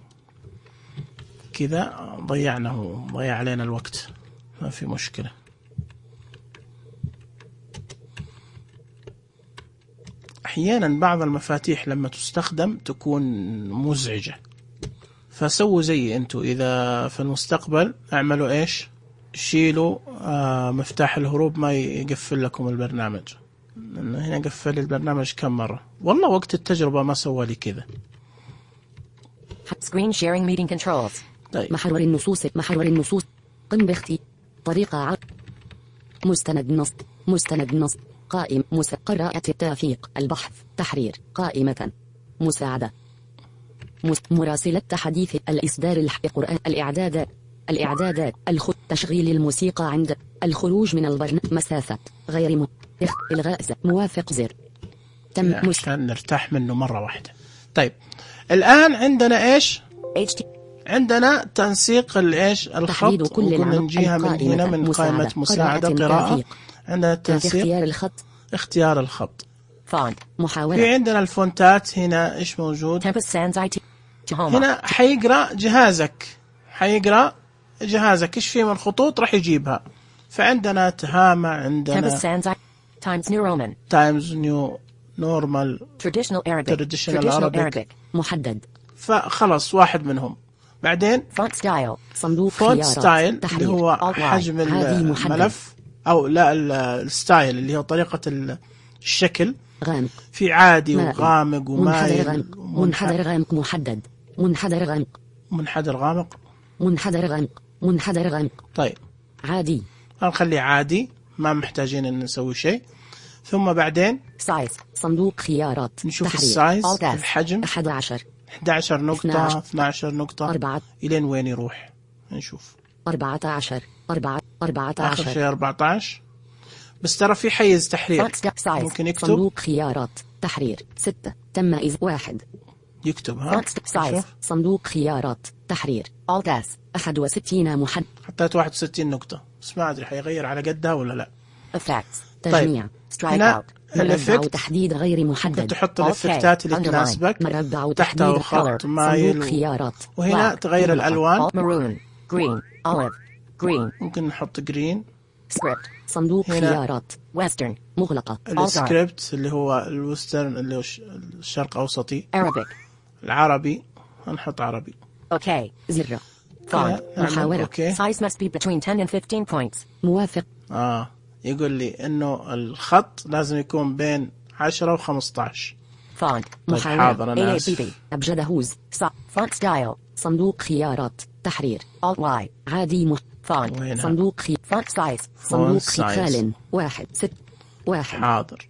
كذا، ضيع علينا الوقت، ما في مشكلة. احيانا بعض المفاتيح لما تستخدم تكون مزعجة، فسووا زي انتوا اذا في المستقبل اعملوا ايش؟ شيلوا مفتاح الهروب ما يقفل لكم البرنامج، لأنه هنا قفل البرنامج كم مرة. والله وقت التجربة ما سوى لي كذا. Screen sharing meeting controls. طيب محور النصوص قم باختي طريقة مستند نص قائم قراءة التوفيق البحث تحرير قائمة مساعدة مراسلة تحديث الإصدار القرآن الإعدادات تشغيل الموسيقى عند الخروج من البرنامج مسافة غير إلغاء موافق زر تم عشان نرتاح منه مرة واحدة. طيب الآن عندنا إيش؟ عندنا تنسيق الإيش الخط، وكنا نجيها من هنا من قائمة مساعدة قراءة. عندنا التنسيق اختيار الخط محاولة. في عندنا الفونتات هنا إيش موجود؟ هنا حيقرأ جهازك إيش فيه من خطوط راح يجيبها. فعندنا تهامة، عندنا تايمز نيو نورمال Traditional Arabic محدد. فخلص واحد منهم. بعدين Font style. صندوق فونت خيارات ستايل تحرير. اللي هو حجم الملف، أو لا الستايل اللي هو طريقة الشكل. غامق في عادي وغامق ومايل منحدر غامق محدد منحدر غامق. طيب عادي نخليه عادي، ما محتاجين ان نسوي شيء. ثم بعدين Size. صندوق خيارات نشوف تحرير. السايز، Alt F. الحجم 11 نقطة 12 نقطة 4 إلين وين يروح. نشوف 14 آخر شيء 14. بس ترى في حيز تحرير Font step size. ممكن يكتب صندوق خيارات تحرير 6 تم إذ 1 يكتب ها. Font step size. شوف. صندوق خيارات تحرير Alt S. 61 محدد حطيت 61 نقطة، بس ما أدري حيغير على قدها ولا لا. Effects. تجميع Strike هنا out. مربع الإفكت وتحديد غير محدد تحط الإفكتات اللي Underline. تناسبك، مربع تحته وتحديد خط صندوق مايل خيارات وهنا Black. تغير الألوان. Maroon. Green. Olive. Green. ممكن نحط جرين. Script. صندوق هنا خيارات Western. مغلقة السكريبت اللي هو الوسترن اللي هو الشرق أوسطي. Arabic. العربي هنحط عربي. Okay. زر Font. نعمل محاولة. أوكي. Size must be between 10 and 15 points. موافق يقول لي إنه الخط لازم يكون بين 10 و15. Font. طيب محاولة. حاضر أنا AABB. آسف. أبجد هوز Font style. صندوق خيارات تحرير Alt Y. عادي Font. وينها؟ صندوق Font size. صندوق size. خال 1 6 1 حاضر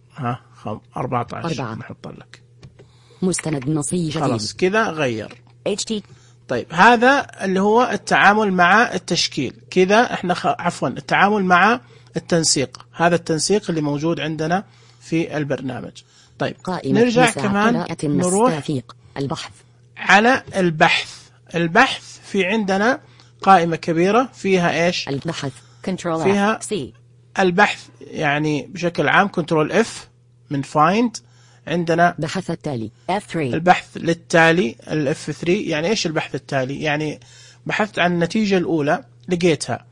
14 4. نحط لك. مستند نصي جديد خلاص كذا غير. HT. طيب هذا اللي هو التعامل مع التشكيل كذا. احنا عفوا التعامل مع التنسيق، هذا التنسيق اللي موجود عندنا في البرنامج. طيب قائمة نرجع مساعدة كمان قراءة النص نروح توفيق البحث على البحث في عندنا قائمة كبيرة فيها ايش؟ البحث Control فيها F. C. البحث يعني بشكل عام كنترول اف من فايند. عندنا بحث التالي F3. البحث للتالي الاف 3. يعني ايش البحث التالي؟ يعني بحثت عن النتيجة الاولى لقيتها،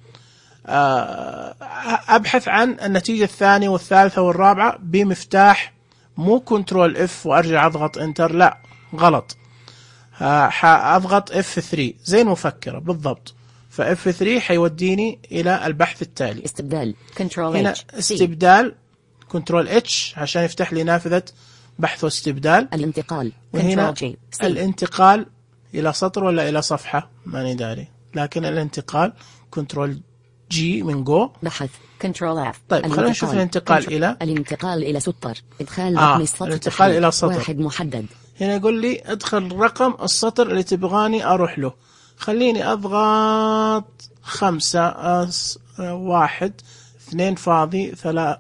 ابحث عن النتيجة الثانية والثالثة والرابعة بمفتاح مو كنترول اف وارجع اضغط انتر، لا غلط، اضغط اف 3 زي المفكرة بالضبط. فاف 3 حيوديني الى البحث التالي. استبدال Control هنا H. C. استبدال كنترول اتش عشان يفتح لي نافذة بحث واستبدال. الانتقال وهنا Control G. C. الانتقال إلى سطر ولا إلى صفحة ماني داري، لكن الانتقال كنترول جي من جو. بحث Control F. طيب خلينا نشوف الانتقال إلى الانتقال إلى سطر إدخال رقم السطر الانتقال تحرير. إلى سطر. 1 محدد هنا يقول لي ادخل رقم السطر اللي تبغاني أروح له. خليني أضغط 5 1 2 فاضي،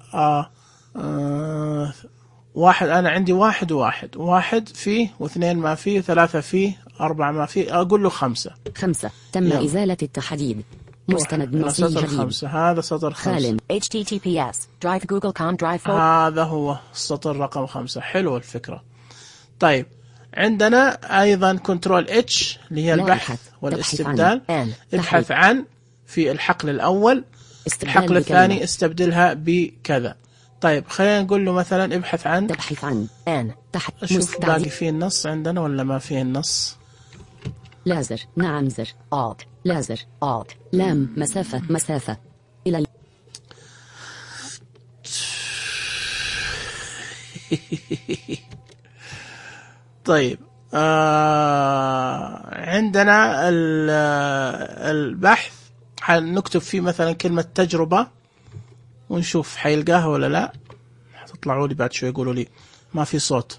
واحد، أنا عندي 1 و1، 1 فيه و2 ما فيه، 3 فيه، 4 ما فيه، أقول له 5. 5. تم يلا. إزالة التحديد. مستند على نصي سطر جديد. 5. هذا سطر 5. خال. HTTPS. Drive Google.com Drive folder. هذا هو السطر رقم 5. حلوة الفكرة. طيب عندنا أيضا كنترول اتش اللي هي البحث لاحظ. والاستبدال. تبحث عن. ابحث عن في الحقل الأول، استبدال الحقل بكلمة. الثاني استبدلها بكذا. طيب خلينا نقول له مثلا ابحث عن، تبحث عن. N. تحت. شوف باقي فيه النص عندنا ولا ما فيه النص. لازر. نعم زر. Alt. لازر. Alt. لام. مسافة إلى طيب عندنا البحث حنكتب فيه مثلا كلمة تجربة ونشوف حيلقاها ولا لا. هتطلعوا لي بعد شوي يقولوا لي ما في صوت.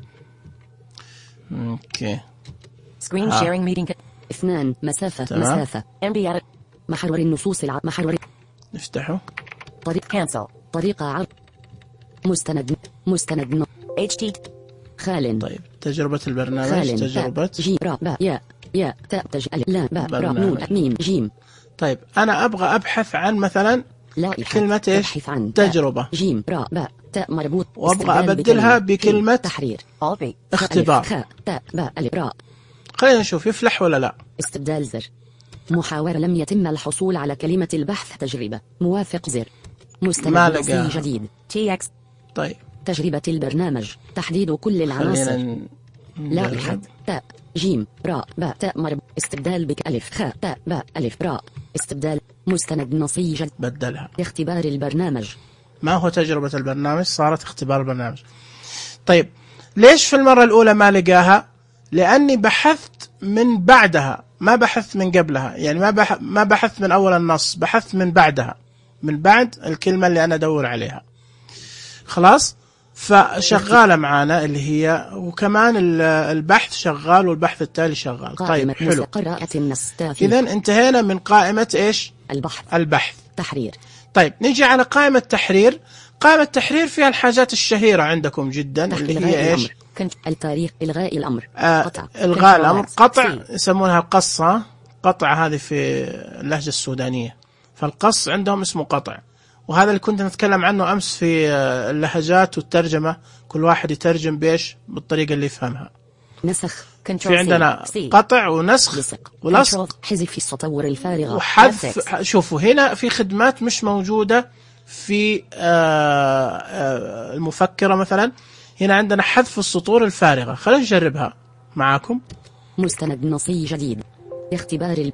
اوكي. Screen sharing meeting. 2. تمام. مسافة. MB edit. محور النصوص محور نفتحه. طريق. Cancel. طريقة عرض. مستند HT. خال. طيب تجربة البرنامج. خال. تجربة. جيم را با يا تاء لا با را برنامج. نون ميم جيم. طيب أنا أبغى أبحث عن مثلا لائحة. كلمة إيش؟ تبحث عن تجربة. جيم را با تاء مربوط. وأبغى استبدال أبدلها بكلمة تحرير. Alt B. اختبار. خاء تاء با ألف راء. خلينا نشوف يفلح ولا لا. استبدال زر. محاولة لم يتم الحصول على كلمة البحث. تجربة. موافق زر. ما مستند لقاها. نصي جديد. TX. طيب تجربة البرنامج. تحديد كل العناصر. خلينا لائحة. تاء جيم راء باء تاء مربوط. استبدال بك ألف خاء تاء باء ألف راء. استبدال. مستند نصي جديد. بدلها. اختبار البرنامج. ما هو تجربة البرنامج، صارت اختبار البرنامج. طيب ليش في المرة الأولى ما لقاها؟ لأني بحثت من بعدها، ما بحثت من قبلها. يعني ما بحثت من أول النص، بحثت من بعدها، من بعد الكلمة اللي أنا أدور عليها. خلاص، فشغالة معانا اللي هي، وكمان البحث شغال والبحث التالي شغال. طيب حلو. قراءة النص. إذا انتهينا من قائمة إيش؟ البحث. تحرير. طيب نيجي على قائمة تحرير. قائمة تحرير فيها الحاجات الشهيرة عندكم جدا اللي هي إيش؟ التاريخ. إلغاء الأمر. قطع. إلغاء الأمر. قطع يسمونها قصة. قطع هذه في اللهجة السودانية، فالقص عندهم اسمه قطع. وهذا اللي كنت نتكلم عنه أمس في اللهجات والترجمة، كل واحد يترجم بيش بالطريقة اللي يفهمها. نسخ. في عندنا قطع ونسخ ولصق. حذف السطور الفارغة. وحذف. شوفوا هنا في خدمات مش موجودة في المفكرة. مثلا هنا عندنا حذف السطور الفارغة. خلينا نجربها معاكم. مستند نصي جديد. اختبار ال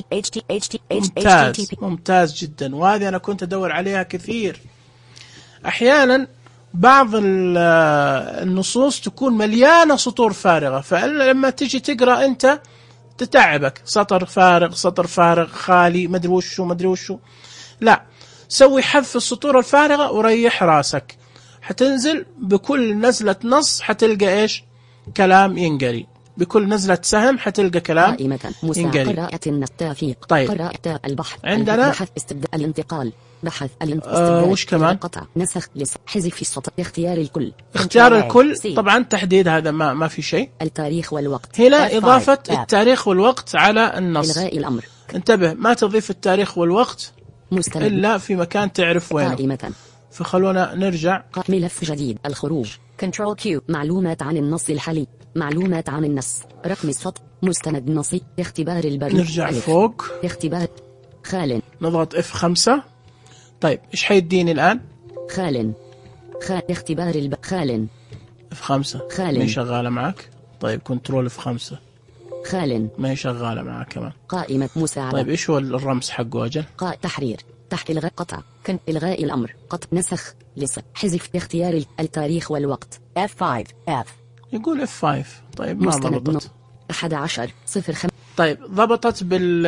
ممتاز جدا. وهذه أنا كنت أدور عليها كثير. أحيانا بعض النصوص تكون مليانة سطور فارغة، فلما تيجي تقرأ أنت تتعبك، سطر فارغ خالي مدري وشو. لا، سوي حذف السطور الفارغة وريح راسك. حتنزل بكل نزلة نص حتلقى إيش؟ كلام ينقري. بكل نزلة سهم حتلقى كلام ينقري. قراءة التوفيق. طيب قراءة البحث. عندنا بحث استبدال الانتقال. بحث وش كمان؟ قطع. نسخ. حذف السطر. اختيار الكل. اختيار الكل. طبعا تحديد هذا ما في شيء. التاريخ والوقت. هنا إضافة التاريخ والوقت على النص. إلغاء الأمر. انتبه، ما تضيف التاريخ والوقت مستند. إلا في مكان تعرف وينه. قائمة. فخلونا نرجع. ملف جديد. الخروج. Control Q. معلومات عن النص الحالي. معلومات عن النص. رقم السطر. مستند نصي. اختبار البرنامج. نرجع فوق. اختبار. خال. نضغط F5. طيب إيش حيديني الآن؟ خال. اختبار خال. F5. خال. ما هي شغالة معك. طيب كنترول F5. خال. ما هي شغالة معك كمان. قائمة مساعدة. طيب إيش هو الرمز حقه أجل؟ تحرير. إلغاء قطع. إلغاء الأمر. قطع. نسخ. لصق. حذف. اختيار التاريخ والوقت. F5. F. يقول F5. طيب ما ضبطت. 11:05. طيب ضبطت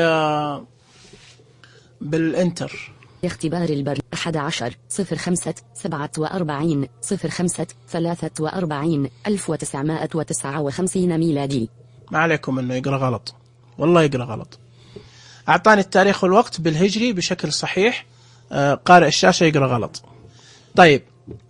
بالانتر. اختبار البر 11/05/47/43/1959 ميلادي. ما عليكم انه يقرأ غلط، والله يقرأ غلط. اعطاني التاريخ والوقت بالهجري بشكل صحيح. قارئ الشاشة يقرأ غلط. طيب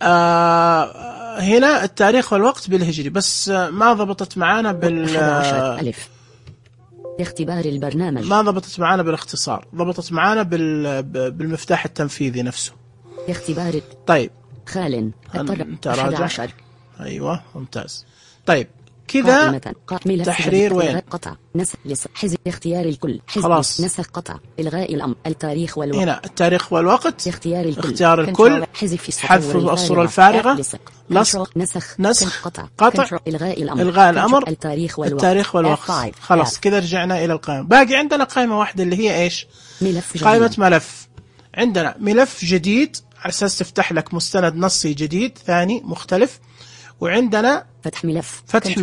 هنا التاريخ والوقت بالهجري، بس ما ضبطت معانا 11 ألف. اختبار البرنامج. ما ضبطت معانا بالاختصار، ضبطت معانا بالمفتاح التنفيذي نفسه. اختبار. طيب خال. تراجع. 11. أيوة ممتاز. طيب كذا تحرير وين؟ قطع نسخ حذف اختيار الكل خلاص. نسخ قطع إلغاء الأمر التاريخ والوقت. هنا التاريخ والوقت اختيار الكل اختيار الكل حذف الصورة الفارغة لصق نسخ قطع إلغاء الأمر التاريخ والوقت. خلاص كذا رجعنا إلى القائمة. باقي عندنا قائمة واحدة اللي هي إيش؟ قائمة ملف. عندنا ملف جديد على أساس تفتح لك مستند نصي جديد ثاني مختلف، وعندنا فتح ملف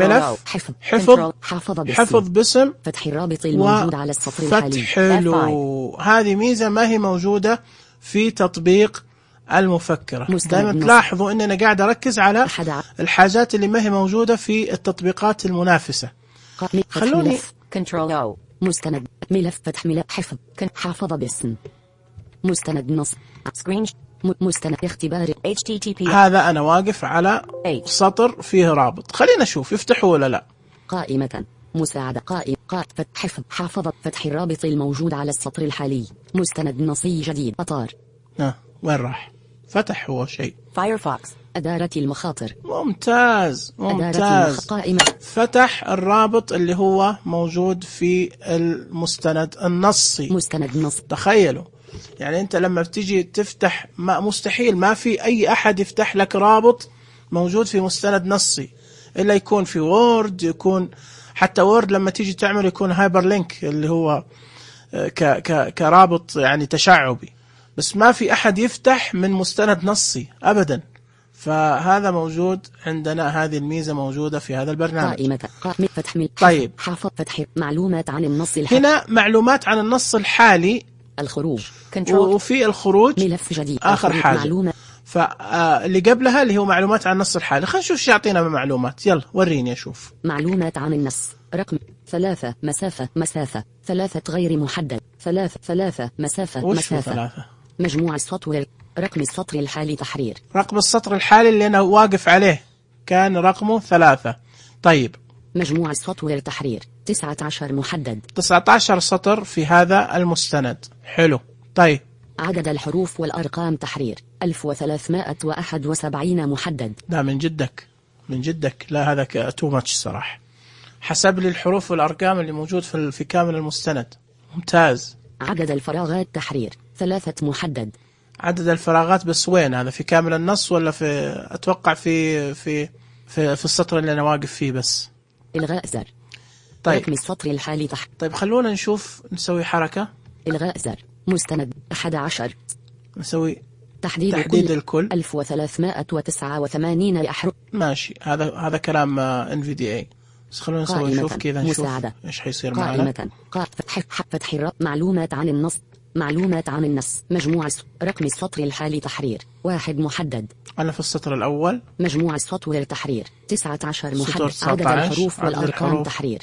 حفظ باسم فتح الرابط الموجود على السطر الحالي. حلو. هذه ميزة ما هي موجودة في تطبيق المفكرة. دائما تلاحظوا اننا قاعد اركز على الحاجات اللي ما هي موجودة في التطبيقات المنافسة. خلوني مستند ملف فتح ملف حافظ باسم مستند نص مستند اختبار HTTP. هذا أنا واقف على سطر فيه رابط، خلينا نشوف يفتحوا ولا لا. قائمة مساعدة حافظ فتح الرابط الموجود على السطر الحالي. مستند نصي جديد أطار. وين راح؟ فتح هو شيء. فايرفوكس أدارة المخاطر. ممتاز. قائمة فتح الرابط اللي هو موجود في المستند النصي. مستند نص. تخيلوا يعني أنت لما بتيجي تفتح مستحيل ما في أي أحد يفتح لك رابط موجود في مستند نصي إلا يكون في وورد، يكون حتى وورد لما تيجي تعمل يكون هايبر لينك اللي هو كرابط يعني تشعبي، بس ما في أحد يفتح من مستند نصي أبدا. فهذا موجود عندنا، هذه الميزة موجودة في هذا البرنامج. قائمة فتح طيب حافظ فتح معلومات عن النص الحالي. هنا معلومات عن النص الحالي. الخروج وفي الخروج ملف جديد آخر حاجة معلومة. فاللي قبلها اللي هو معلومات عن النص الحالي. خلينا نشوف شو يعطينا من معلومات. يلا وريني أشوف. معلومات عن النص رقم 3 مسافة 3 غير محدد 3 مسافة مجموع السطر رقم السطر الحالي تحرير. رقم السطر الحالي اللي أنا واقف عليه كان رقمه 3. طيب مجموع السطر تحرير 19 محدد. 19 سطر في هذا المستند. حلو. طيب عدد الحروف والأرقام تحرير 1371 محدد. لا من جدك لا هذا تو ماتش صراحة. حسب لي الحروف والأرقام اللي موجود في كامل المستند. ممتاز. عدد الفراغات تحرير 3 محدد. عدد الفراغات بس وين هذا؟ في كامل النص ولا في أتوقع في السطر اللي أنا واقف فيه بس. إلغاء زر. طيب رقم السطر الحالي طيب خلونا نشوف نسوي حركة. إلغاء زر مستند 11 نسوي تحديد الكل 1389 أحرف. ماشي. هذا كلام NVDA. بس خلونا نشوف كذا نشوف ايش حيصير معنا. فتح معلومات عن النص مجموع رقم السطر الحالي تحرير 1 محدد. أنا في السطر الأول. مجموع السطر تحرير 19 محدد. عدد الحروف والأرقام تحرير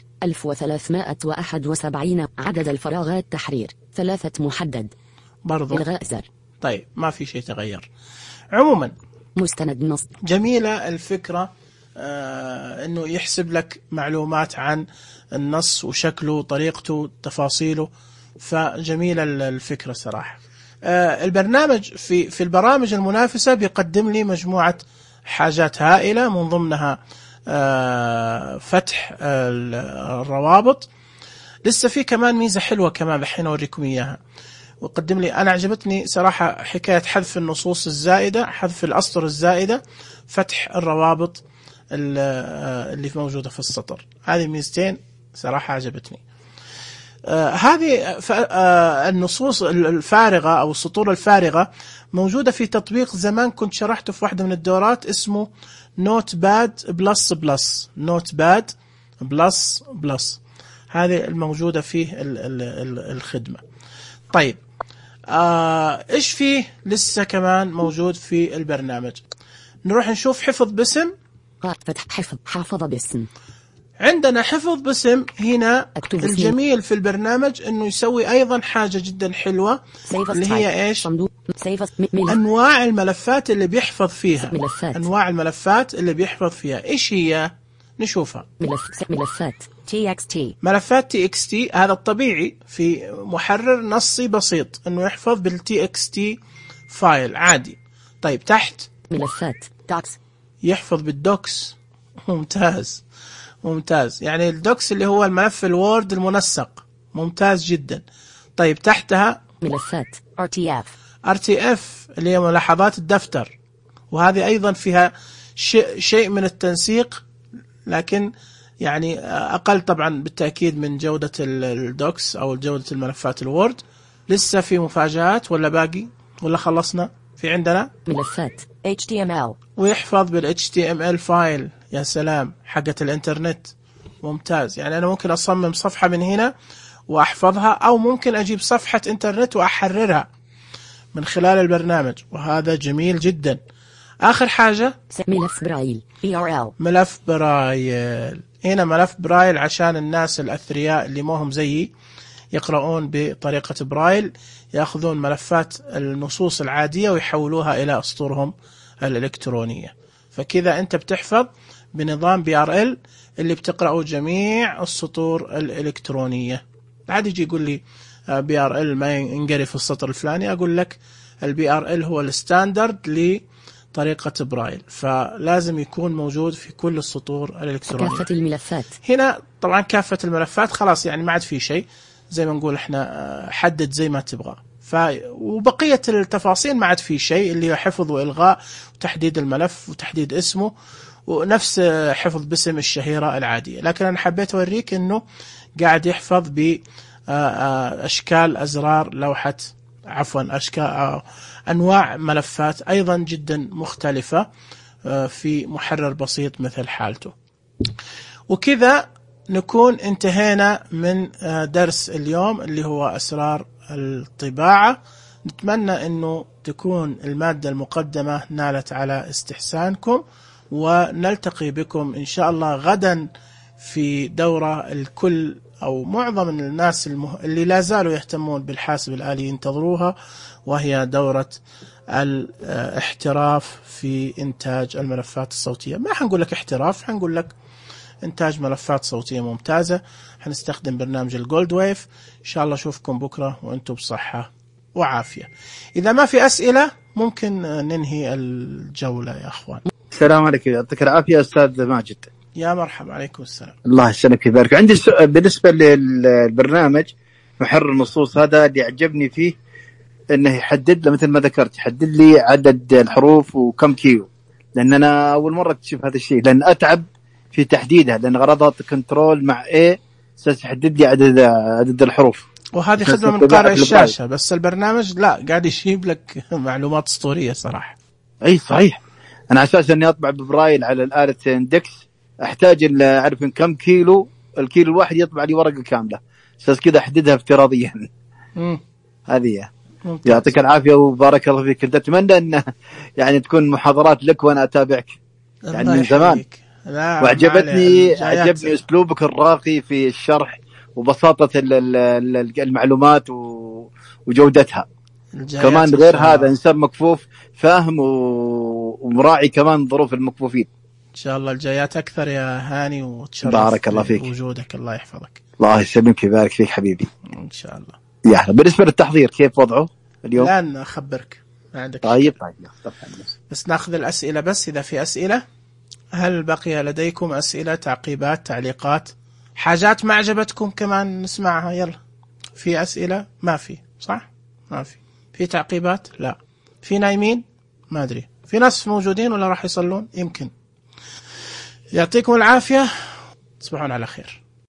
1371. عدد الفراغات تحرير 3 محدد. برضو إلغاء زر. طيب ما في شيء تغير. عموما مستند نص جميلة الفكرة. انه يحسب لك معلومات عن النص وشكله طريقته تفاصيله، فجميلة الفكرة صراحة. البرنامج في البرامج المنافسة بيقدم لي مجموعة حاجات هائلة، من ضمنها فتح الروابط. لسه في كمان ميزة حلوة كمان الحين أوريكم إياها. وقدم لي أنا عجبتني صراحة حكاية حذف النصوص الزائدة، حذف الأسطر الزائدة، فتح الروابط اللي موجودة في السطر. هذه ميزتين صراحة عجبتني. هذه النصوص الفارغة أو السطور الفارغة موجودة في تطبيق زمان كنت شرحته في واحدة من الدورات اسمه نوتباد بلس. هذه الموجودة فيه الخدمة. طيب إيش فيه لسه كمان موجود في البرنامج؟ نروح نشوف حفظ باسم. فتح حافظ باسم. عندنا حفظ باسم هنا. أكتب الجميل في البرنامج انه يسوي ايضا حاجة جدا حلوة Save as اللي type. هي ايش؟ صندوق Save as ملف. انواع الملفات اللي بيحفظ فيها. ملفات. انواع الملفات اللي بيحفظ فيها ايش هي؟ نشوفها. ملفات TXT. ملفات TXT هذا الطبيعي في محرر نصي بسيط انه يحفظ بالTXT فايل عادي. طيب تحت ملفات Docs. يحفظ بالدوكس. ممتاز ممتاز، يعني الدوكس اللي هو الملف الوورد المنسق، ممتاز جدا. طيب تحتها ملفات RTF. RTF اللي هي ملاحظات الدفتر، وهذه أيضا فيها شيء من التنسيق، لكن يعني أقل طبعا بالتأكيد من جودة الدوكس أو جودة الملفات الوورد. لسه في مفاجآت ولا باقي ولا خلصنا؟ في عندنا ملفات HTML. ويحفظ بال HTML فايل. يا سلام، حقة الانترنت، ممتاز. يعني أنا ممكن أصمم صفحة من هنا وأحفظها، أو ممكن أجيب صفحة انترنت وأحررها من خلال البرنامج، وهذا جميل جدا. آخر حاجة ملف برايل BRL. ملف برايل. هنا ملف برايل عشان الناس الأثرياء اللي موهم زيي يقرؤون بطريقة برايل، يأخذون ملفات النصوص العادية ويحولوها إلى أسطورهم الإلكترونية. فكذا أنت بتحفظ بنظام BRL اللي بتقرأه جميع السطور الإلكترونية. عادي يجي يقول لي BRL ما ينقري في السطر الفلاني، أقول لك BRL هو الستاندرد لطريقة برايل، فلازم يكون موجود في كل السطور الإلكترونية. كافة الملفات هنا طبعا كافة الملفات خلاص، يعني ما عاد في شيء، زي ما نقول احنا حدد زي ما تبغى. وبقية التفاصيل ما عاد في شيء، اللي هو حفظ وإلغاء وتحديد الملف وتحديد اسمه، ونفس حفظ باسم الشهيرة العادية. لكن أنا حبيت أوريك أنه قاعد يحفظ بأشكال أزرار لوحة، عفوا أشكال أنواع ملفات أيضا جدا مختلفة في محرر بسيط مثل حالته. وكذا نكون انتهينا من درس اليوم اللي هو أسرار الطباعة. نتمنى أنه تكون المادة المقدمة نالت على استحسانكم، ونلتقي بكم إن شاء الله غدا في دورة الكل أو معظم الناس اللي لا زالوا يهتمون بالحاسب الآلي ينتظروها، وهي دورة الاحتراف في إنتاج الملفات الصوتية. ما حنقول لك احتراف، حنقول لك إنتاج ملفات صوتية ممتازة. حنستخدم برنامج الجولد ويف. إن شاء الله أشوفكم بكرة وأنتم بصحة وعافية. إذا ما في أسئلة ممكن ننهي الجولة يا أخوان. السلام عليكم، يعطيك العافية أستاذ ماجد. يا مرحبا، عليكم السلام. الله يسلمك ويبارك. عندي سؤال بالنسبة للبرنامج محرر النصوص، هذا اللي عجبني فيه أنه يحدد مثل ما ذكرت، يحدد لي عدد الحروف وكم كيلو، لأن أنا أول مرة أكتشف هذا الشيء، لأن أتعب في تحديدها، لأن غرضات كنترول مع A سيحدد لي عدد الحروف، وهذه خدمة من قارئ الشاشة، بس البرنامج لا، قاعد يجيب لك معلومات أسطورية صراحة. أي صحيح. أنا على أساس أني أطبع ببرايل على الآلة إندكس أحتاج إن أعرف إن كم كيلو، الكيلو الواحد يطبع لي ورقة كاملة، أساس كذا أحددها افتراضيا. هذه يعطيك العافية وبارك الله فيك. كنت أتمنى أن يعني تكون محاضرات لك وأنا أتابعك يعني من زمان، وعجبني أسلوبك الراقي في الشرح وبساطة المعلومات وجودتها. كمان غير هذا إنسان مكفوف فاهم ومراعي كمان ظروف المكفوفين. إن شاء الله الجايات أكثر يا هاني، وتشرف بارك الله فيك وجودك. الله يحفظك. الله يسلمك ويبارك فيك حبيبي. إن شاء الله. يا بالنسبة للتحضير كيف وضعه اليوم؟ الآن أخبرك، ما عندك. طيب بس نأخذ الأسئلة، بس إذا في أسئلة. هل بقي لديكم أسئلة، تعقيبات، تعليقات، حاجات ما عجبتكم كمان نسمعها؟ يلا، في أسئلة؟ ما في، صح؟ ما في تعقيبات؟ لا. في نايمين؟ ما أدري. في ناس موجودين ولا راح يصلون؟ يمكن. يعطيكم العافية، تصبحون على خير.